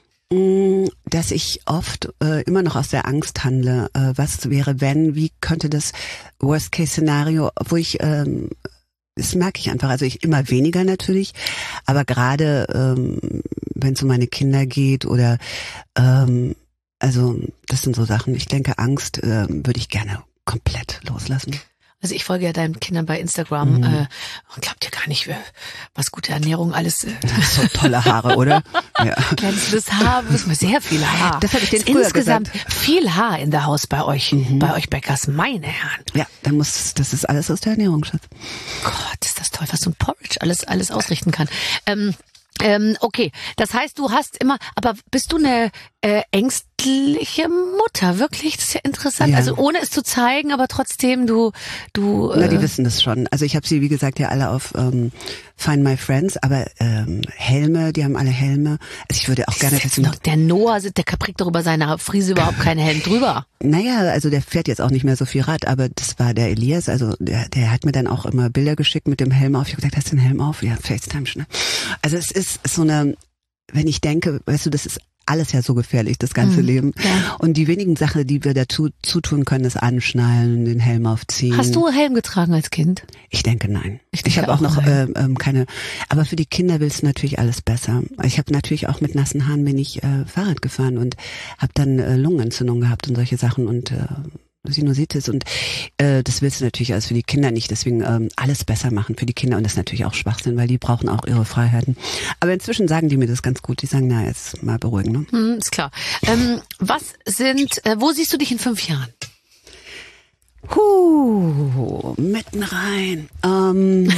Dass ich oft äh, immer noch aus der Angst handle. Äh, was wäre, wenn, wie könnte das Worst-Case-Szenario, wo ich... Ähm, Das merke ich einfach, also ich immer weniger natürlich, aber gerade ähm, wenn es um meine Kinder geht oder ähm, also das sind so Sachen, ich denke Angst äh, würde ich gerne komplett loslassen. Also ich folge ja deinen Kindern bei Instagram mhm. äh, und glaubt ja gar nicht, was gute Ernährung alles... Äh so tolle Haare, oder? Ja. Glänzendes Haar, sehr viel Haar. Das habe ich denen früher Insgesamt gesagt. Viel Haar in der Haus bei euch, mhm. bei euch Bäckers, meine Herren. Ja, dann muss, das ist alles aus der Ernährung, Schatz. Gott, ist das toll, was so ein Porridge alles, alles ausrichten kann. Ähm, ähm, okay, das heißt, du hast immer, aber bist du eine äh, ängstliche Mutter, wirklich? Das ist ja interessant. Ja. Also ohne es zu zeigen, aber trotzdem, du, du. Äh, Na, die wissen das schon. Also ich habe sie, wie gesagt, ja alle auf ähm, Find My Friends, aber ähm, Helme, die haben alle Helme. Also ich würde auch gerne wissen. Noch, der Noah, der kriegt doch über seine Frise überhaupt keinen Helm drüber. Naja, also der fährt jetzt auch nicht mehr so viel Rad, aber das war der Elias, also der, der hat mir dann auch immer Bilder geschickt mit dem Helm auf. Ich habe gesagt, hast du den Helm auf? Ja, FaceTime schnell. Also es ist so eine, wenn ich denke, weißt du, das ist alles ja so gefährlich, das ganze mhm, Leben. Ja. Und die wenigen Sachen, die wir dazu zutun können, ist anschnallen, den Helm aufziehen. Hast du Helm getragen als Kind? Ich denke nein. Ich, ich habe auch noch äh, ähm, keine, aber für die Kinder willst du natürlich alles besser. Ich habe natürlich auch mit nassen Haaren bin ich äh, Fahrrad gefahren und habe dann äh, Lungenentzündung gehabt und solche Sachen und äh, Sinusitis und äh, das willst du natürlich alles für die Kinder nicht, deswegen ähm, alles besser machen für die Kinder und das ist natürlich auch Schwachsinn, weil die brauchen auch ihre Freiheiten. Aber inzwischen sagen die mir das ganz gut, die sagen, na jetzt mal beruhigen. Ne? Hm, ist klar. Ähm, was sind, äh, wo siehst du dich in fünf Jahren? Huh, mitten rein. Ähm,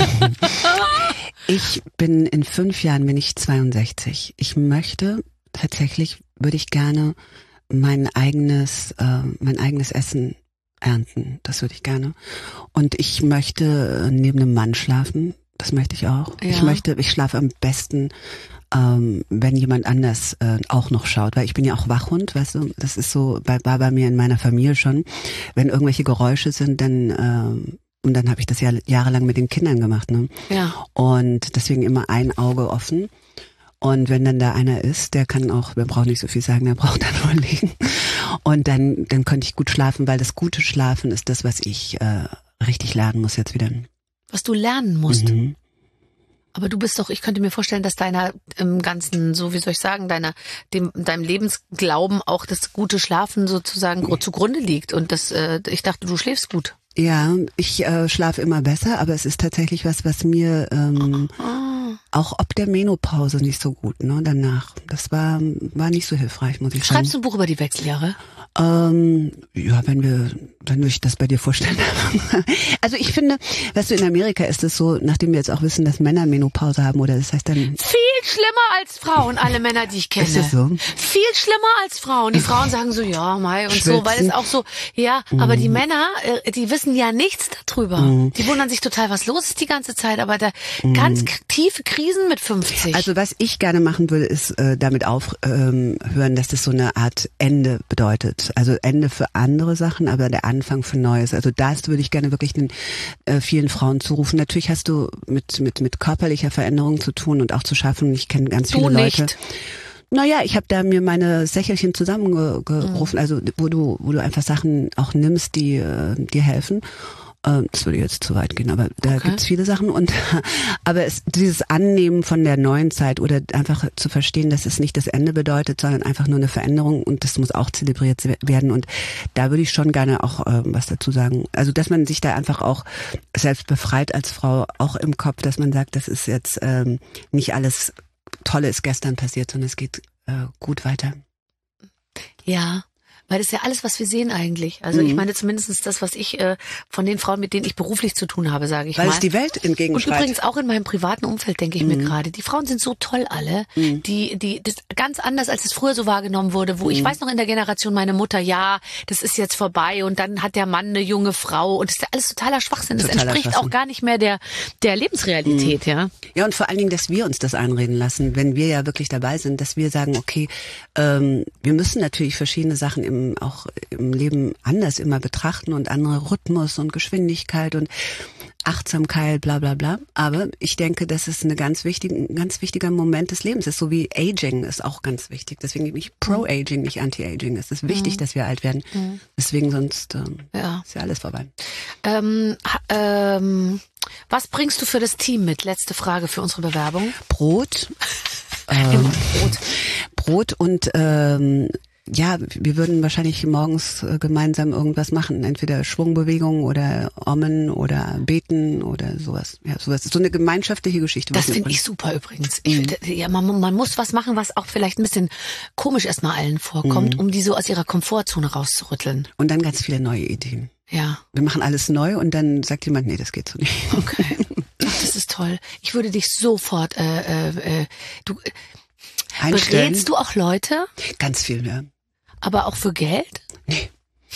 ich bin in fünf Jahren, bin ich zweiundsechzig. Ich möchte tatsächlich, würde ich gerne mein eigenes, äh, mein eigenes Essen ernten. Das würde ich gerne. Und ich möchte neben einem Mann schlafen. Das möchte ich auch. Ja. Ich möchte, ich schlafe am besten, ähm, wenn jemand anders äh, auch noch schaut. Weil ich bin ja auch Wachhund, weißt du. Das ist so, bei, war bei mir in meiner Familie schon. Wenn irgendwelche Geräusche sind, dann ähm, und dann habe ich das ja jahrelang mit den Kindern gemacht, ne? Ja. Und deswegen immer ein Auge offen. Und wenn dann da einer ist, der kann auch, der braucht nicht so viel sagen, der braucht dann nur liegen. Und dann, dann könnte ich gut schlafen, weil das gute Schlafen ist das, was ich äh, richtig lernen muss jetzt wieder. Was du lernen musst? Mhm. Aber du bist doch, ich könnte mir vorstellen, dass deiner im Ganzen, so wie soll ich sagen, deiner, dem, deinem Lebensglauben auch das gute Schlafen sozusagen zugrunde liegt. Und das, äh, ich dachte, du schläfst gut. Ja, ich äh, schlafe immer besser, aber es ist tatsächlich was, was mir ähm, oh. auch ob der Menopause nicht so gut, ne, danach. Das war war nicht so hilfreich, muss ich sagen. Schreibst du ein Buch über die Wechseljahre? Ähm, ja, wenn wir, wenn du dich das bei dir vorstellen. Also ich finde, weißt du, in Amerika ist es so, nachdem wir jetzt auch wissen, dass Männer Menopause haben, oder das heißt dann... Viel schlimmer als Frauen, alle Männer, die ich kenne. Ist das so? Viel schlimmer als Frauen. Die Frauen sagen so, ja, Mai und Schwitzen. So, weil es auch so, ja, mhm. aber die Männer, die wissen ja nichts darüber. Mhm. Die wundern sich total, was los ist die ganze Zeit, aber da mhm. ganz tiefe Krisen mit fünfzig. Also was ich gerne machen will, ist äh, damit aufhören, ähm, dass das so eine Art Ende bedeutet. Also Ende für andere Sachen, aber der Anfang für Neues. Also das würde ich gerne wirklich den äh, vielen Frauen zurufen. Natürlich hast du mit mit mit körperlicher Veränderung zu tun und auch zu schaffen. Ich kenne ganz du viele nicht. Leute. Naja, ich habe da mir meine Sächelchen zusammengerufen, mhm. also wo du wo du einfach Sachen auch nimmst, die äh, dir helfen. Das würde jetzt zu weit gehen, aber da okay. gibt's viele Sachen und aber es, dieses Annehmen von der neuen Zeit oder einfach zu verstehen, dass es nicht das Ende bedeutet, sondern einfach nur eine Veränderung und das muss auch zelebriert werden und da würde ich schon gerne auch äh, was dazu sagen. Also dass man sich da einfach auch selbst befreit als Frau, auch im Kopf, dass man sagt, das ist jetzt ähm, nicht alles Tolle ist gestern passiert, sondern es geht äh, gut weiter. Ja. Weil das ist ja alles, was wir sehen eigentlich. Also mhm. ich meine zumindest das, was ich äh, von den Frauen, mit denen ich beruflich zu tun habe, sage ich Weil mal. Weil es die Welt entgegenschreit. Und übrigens auch in meinem privaten Umfeld, denke ich mhm. mir gerade. Die Frauen sind so toll alle. Mhm. Die, die, das ist ganz anders, als es früher so wahrgenommen wurde, wo mhm. ich weiß noch in der Generation meine Mutter, ja, das ist jetzt vorbei und dann hat der Mann eine junge Frau und das ist ja alles totaler Schwachsinn. Das totaler entspricht Schwachsinn. Auch gar nicht mehr der, der Lebensrealität, mhm. ja. Ja, und vor allen Dingen, dass wir uns das einreden lassen, wenn wir ja wirklich dabei sind, dass wir sagen, okay, ähm, wir müssen natürlich verschiedene Sachen im, auch im Leben anders immer betrachten und andere Rhythmus und Geschwindigkeit und Achtsamkeit, bla bla bla. Aber ich denke, das ist eine ganz wichtige, ein ganz wichtiger Moment des Lebens ist, so wie Aging ist auch ganz wichtig. Deswegen bin ich Pro-Aging, nicht Anti-Aging. Es ist wichtig, mhm. dass wir alt werden. Mhm. Deswegen sonst ähm, ja. ist ja alles vorbei. Ähm, ähm, was bringst du für das Team mit? Letzte Frage für unsere Bewerbung. Brot. ähm, Brot. Brot und ähm, ja, wir würden wahrscheinlich morgens äh, gemeinsam irgendwas machen, entweder Schwungbewegungen oder Ommen oder Beten oder sowas. Ja, sowas. So eine gemeinschaftliche Geschichte. Das finde ich super übrigens. Ich Mhm. find, ja, man, man muss was machen, was auch vielleicht ein bisschen komisch erstmal allen vorkommt, Mhm. um die so aus ihrer Komfortzone rauszurütteln. Und dann ganz viele neue Ideen. Ja. Wir machen alles neu und dann sagt jemand, nee, das geht so nicht. Okay. Ach, das ist toll. Ich würde dich sofort, äh, äh, du, Einstellen. berätst du auch Leute? Ganz viel, ja. Aber auch für Geld? Nee.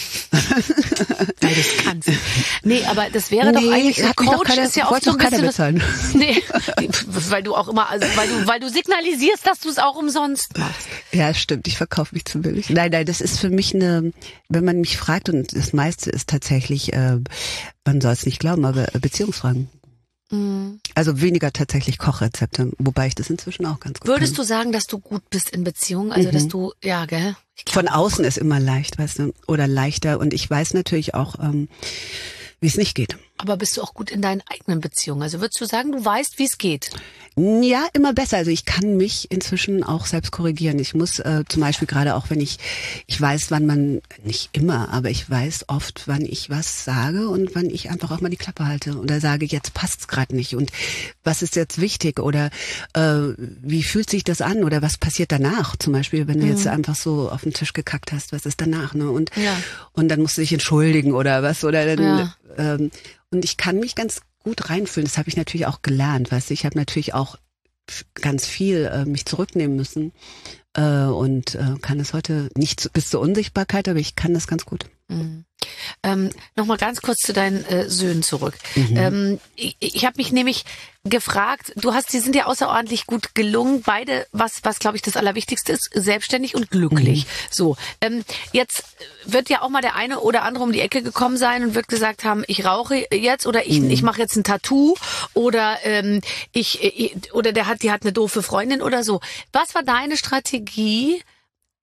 Weil du es kannst. Nee, aber das wäre nee, doch eigentlich, hat mich Coach doch keiner, ist ja auch so ein keiner bisschen... bezahlen. Nee, weil du auch immer, also weil du, weil du signalisierst, dass du es auch umsonst machst. Ja, stimmt, ich verkaufe mich zu billig. Nein, nein, das ist für mich eine, wenn man mich fragt, und das meiste ist tatsächlich, äh, man soll es nicht glauben, aber Beziehungsfragen. Mhm. Also weniger tatsächlich Kochrezepte, wobei ich das inzwischen auch ganz gut Würdest kann. du sagen, dass du gut bist in Beziehungen? Also, Mhm. dass du, ja, gell? Ich glaub, Von außen ist immer leicht, weißt du, oder leichter. Und ich weiß natürlich auch, ähm, wie es nicht geht. aber bist du auch gut in deinen eigenen Beziehungen? Also würdest du sagen, du weißt, wie es geht? Ja, immer besser. Also ich kann mich inzwischen auch selbst korrigieren. Ich muss äh, zum Beispiel gerade auch, wenn ich, ich weiß, wann man, nicht immer, aber ich weiß oft, wann ich was sage und wann ich einfach auch mal die Klappe halte oder sage, jetzt passt's gerade nicht und was ist jetzt wichtig oder äh, wie fühlt sich das an oder was passiert danach? Zum Beispiel, wenn du Mhm. jetzt einfach so auf den Tisch gekackt hast, was ist danach? Ne? Und Ja. und dann musst du dich entschuldigen oder was oder dann Ja. ähm, und ich kann mich ganz gut reinfühlen. Das habe ich natürlich auch gelernt, weißt du. Ich habe natürlich auch f- ganz viel äh, mich zurücknehmen müssen äh, und äh, kann es heute nicht zu, bis zur Unsichtbarkeit, aber ich kann das ganz gut. Mhm. Ähm, Nochmal ganz kurz zu deinen äh, Söhnen zurück. Mhm. Ähm, ich ich habe mich nämlich gefragt, du hast, die sind ja außerordentlich gut gelungen, beide, was, was glaube ich das Allerwichtigste ist, selbstständig und glücklich. Mhm. So, ähm, jetzt wird ja auch mal der eine oder andere um die Ecke gekommen sein und wird gesagt haben, ich rauche jetzt oder ich, Mhm. ich mache jetzt ein Tattoo oder ähm, ich, ich oder der hat, die hat eine doofe Freundin oder so. Was war deine Strategie,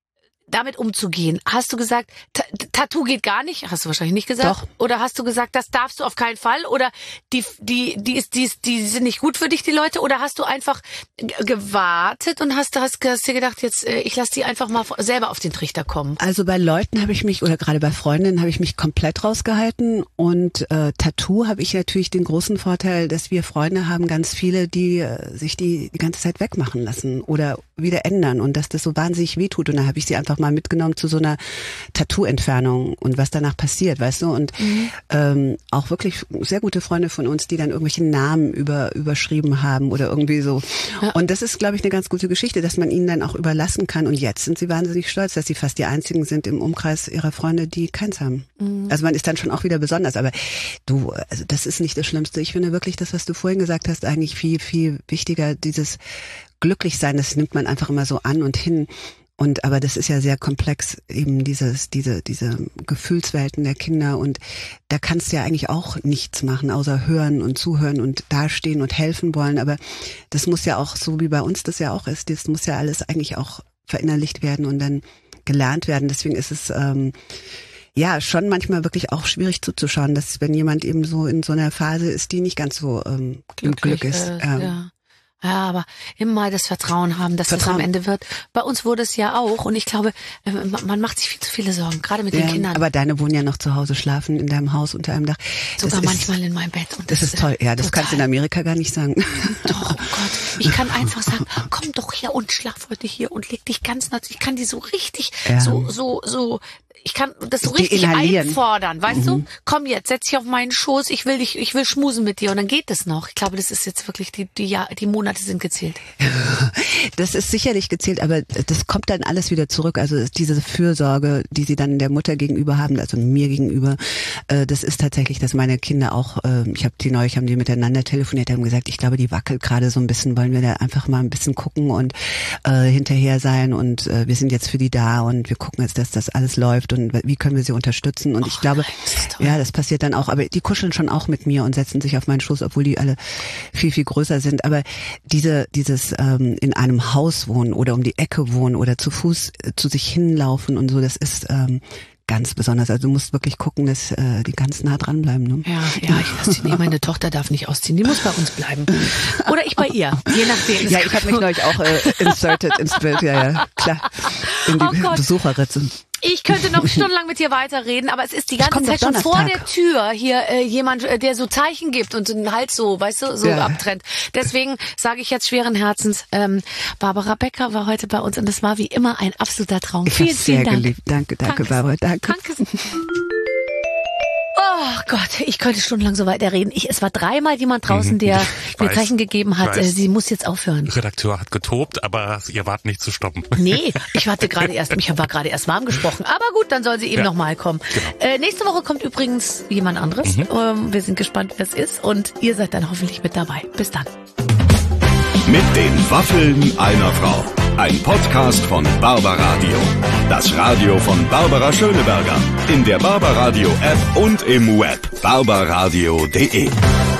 damit umzugehen? Hast du gesagt, T- Tattoo geht gar nicht? Hast du wahrscheinlich nicht gesagt. Doch. Oder hast du gesagt, das darfst du auf keinen Fall? Oder die, die, die ist, die ist, die sind nicht gut für dich, die Leute? Oder hast du einfach g- gewartet und hast, hast, hast dir gedacht, jetzt, äh, ich lass die einfach mal selber auf den Trichter kommen? Also bei Leuten habe ich mich, oder gerade bei Freundinnen habe ich mich komplett rausgehalten. Und äh, Tattoo habe ich natürlich den großen Vorteil, dass wir Freunde haben, ganz viele, die äh, sich die die ganze Zeit wegmachen lassen oder wieder ändern und dass das so wahnsinnig wehtut. Und da habe ich sie einfach mal mitgenommen zu so einer Tattoo-Entfernung und was danach passiert, weißt du? Und mhm. ähm, auch wirklich sehr gute Freunde von uns, die dann irgendwelche Namen über überschrieben haben oder irgendwie so. Ja. Und das ist, glaube ich, eine ganz gute Geschichte, dass man ihnen dann auch überlassen kann. Und jetzt sind sie wahnsinnig stolz, dass sie fast die einzigen sind im Umkreis ihrer Freunde, die keins haben. Mhm. Also man ist dann schon auch wieder besonders. Aber du, also das ist nicht das Schlimmste. Ich finde wirklich das, was du vorhin gesagt hast, eigentlich viel, viel wichtiger. Dieses Glücklichsein, das nimmt man einfach immer so an und hin. Und aber das ist ja sehr komplex, eben dieses, diese, diese Gefühlswelten der Kinder. Und da kannst du ja eigentlich auch nichts machen, außer hören und zuhören und dastehen und helfen wollen. Aber das muss ja auch, so wie bei uns das ja auch ist, das muss ja alles eigentlich auch verinnerlicht werden und dann gelernt werden. Deswegen ist es ähm, ja schon manchmal wirklich auch schwierig zuzuschauen, dass wenn jemand eben so in so einer Phase ist, die nicht ganz so ähm, im Glück ist. Äh, ähm, ja. Ja, aber immer das Vertrauen haben, dass Vertrauen. es am Ende wird. Bei uns wurde es ja auch und ich glaube, man macht sich viel zu viele Sorgen, gerade mit ja, den Kindern. Aber deine wohnen ja noch zu Hause, schlafen in deinem Haus unter einem Dach. Sogar das manchmal ist, in meinem Bett. Und das, das ist toll. Ja, das total. kannst du in Amerika gar nicht sagen. Doch, oh Gott. Ich kann einfach sagen, komm doch her und schlaf heute hier und leg dich ganz nah. Ich kann die so richtig, ja. so, so, so, ich kann das so Die richtig inhalieren. einfordern, weißt Mhm. du? Komm jetzt, setz dich auf meinen Schoß, ich will dich, ich will schmusen mit dir und dann geht es noch. Ich glaube, das ist jetzt wirklich, die, die, ja, die Monate sind gezählt. Das ist sicherlich gezählt, aber das kommt dann alles wieder zurück. Also diese Fürsorge, die sie dann der Mutter gegenüber haben, also mir gegenüber, äh, das ist tatsächlich, dass meine Kinder auch, äh, ich habe die neulich, haben die miteinander telefoniert, haben gesagt, ich glaube, die wackelt gerade so ein bisschen, wollen wir da einfach mal ein bisschen gucken und äh, hinterher sein und äh, wir sind jetzt für die da und wir gucken jetzt, dass das alles läuft und wie können wir sie unterstützen. Und oh, ich glaube, nein, das ist toll. ja, das passiert dann auch, aber die kuscheln schon auch mit mir und setzen sich auf meinen Schoß, obwohl die alle viel, viel größer sind. Aber diese, dieses ähm, in einem Haus wohnen oder um die Ecke wohnen oder zu Fuß äh, zu sich hinlaufen und so, das ist ähm, ganz besonders. Also du musst wirklich gucken, dass äh, die ganz nah dranbleiben. Ne? Ja, ja, ich lasse die nicht. Meine Tochter darf nicht ausziehen. Die muss bei uns bleiben. Oder ich bei ihr. Je nachdem. Ja, ich habe mich neulich auch äh, inserted ins Bild. Ja, ja, klar. In die Oh Gott. Besucherritze. Ich könnte noch stundenlang mit dir weiterreden, aber es ist die ganze Zeit schon vor der Tür hier äh, jemand, äh, der so Zeichen gibt und den Hals so, weißt du, so ja. abtrennt. Deswegen sage ich jetzt schweren Herzens, ähm, Barbara Becker war heute bei uns und es war wie immer ein absoluter Traum. Ich vielen, hab's vielen sehr Dank. geliebt. Danke, danke, Dankes. Barbara, danke. Dankes. Oh Gott, ich könnte stundenlang so weiterreden. Ich, es war dreimal jemand draußen, der ich mir weiß, Zeichen gegeben hat, äh, sie muss jetzt aufhören. Der Redakteur hat getobt, aber ihr wart nicht zu stoppen. Nee, ich hatte gerade erst, mich war gerade erst warm gesprochen. Aber gut, dann soll sie eben Ja. nochmal kommen. Genau. Äh, nächste Woche kommt übrigens jemand anderes. Mhm. Ähm, wir sind gespannt, wer es ist. Und ihr seid dann hoffentlich mit dabei. Bis dann. Mit den Waffeln einer Frau. Ein Podcast von Barbaradio. Das Radio von Barbara Schöneberger. In der Barbaradio App und im Web. barbaradio punkt de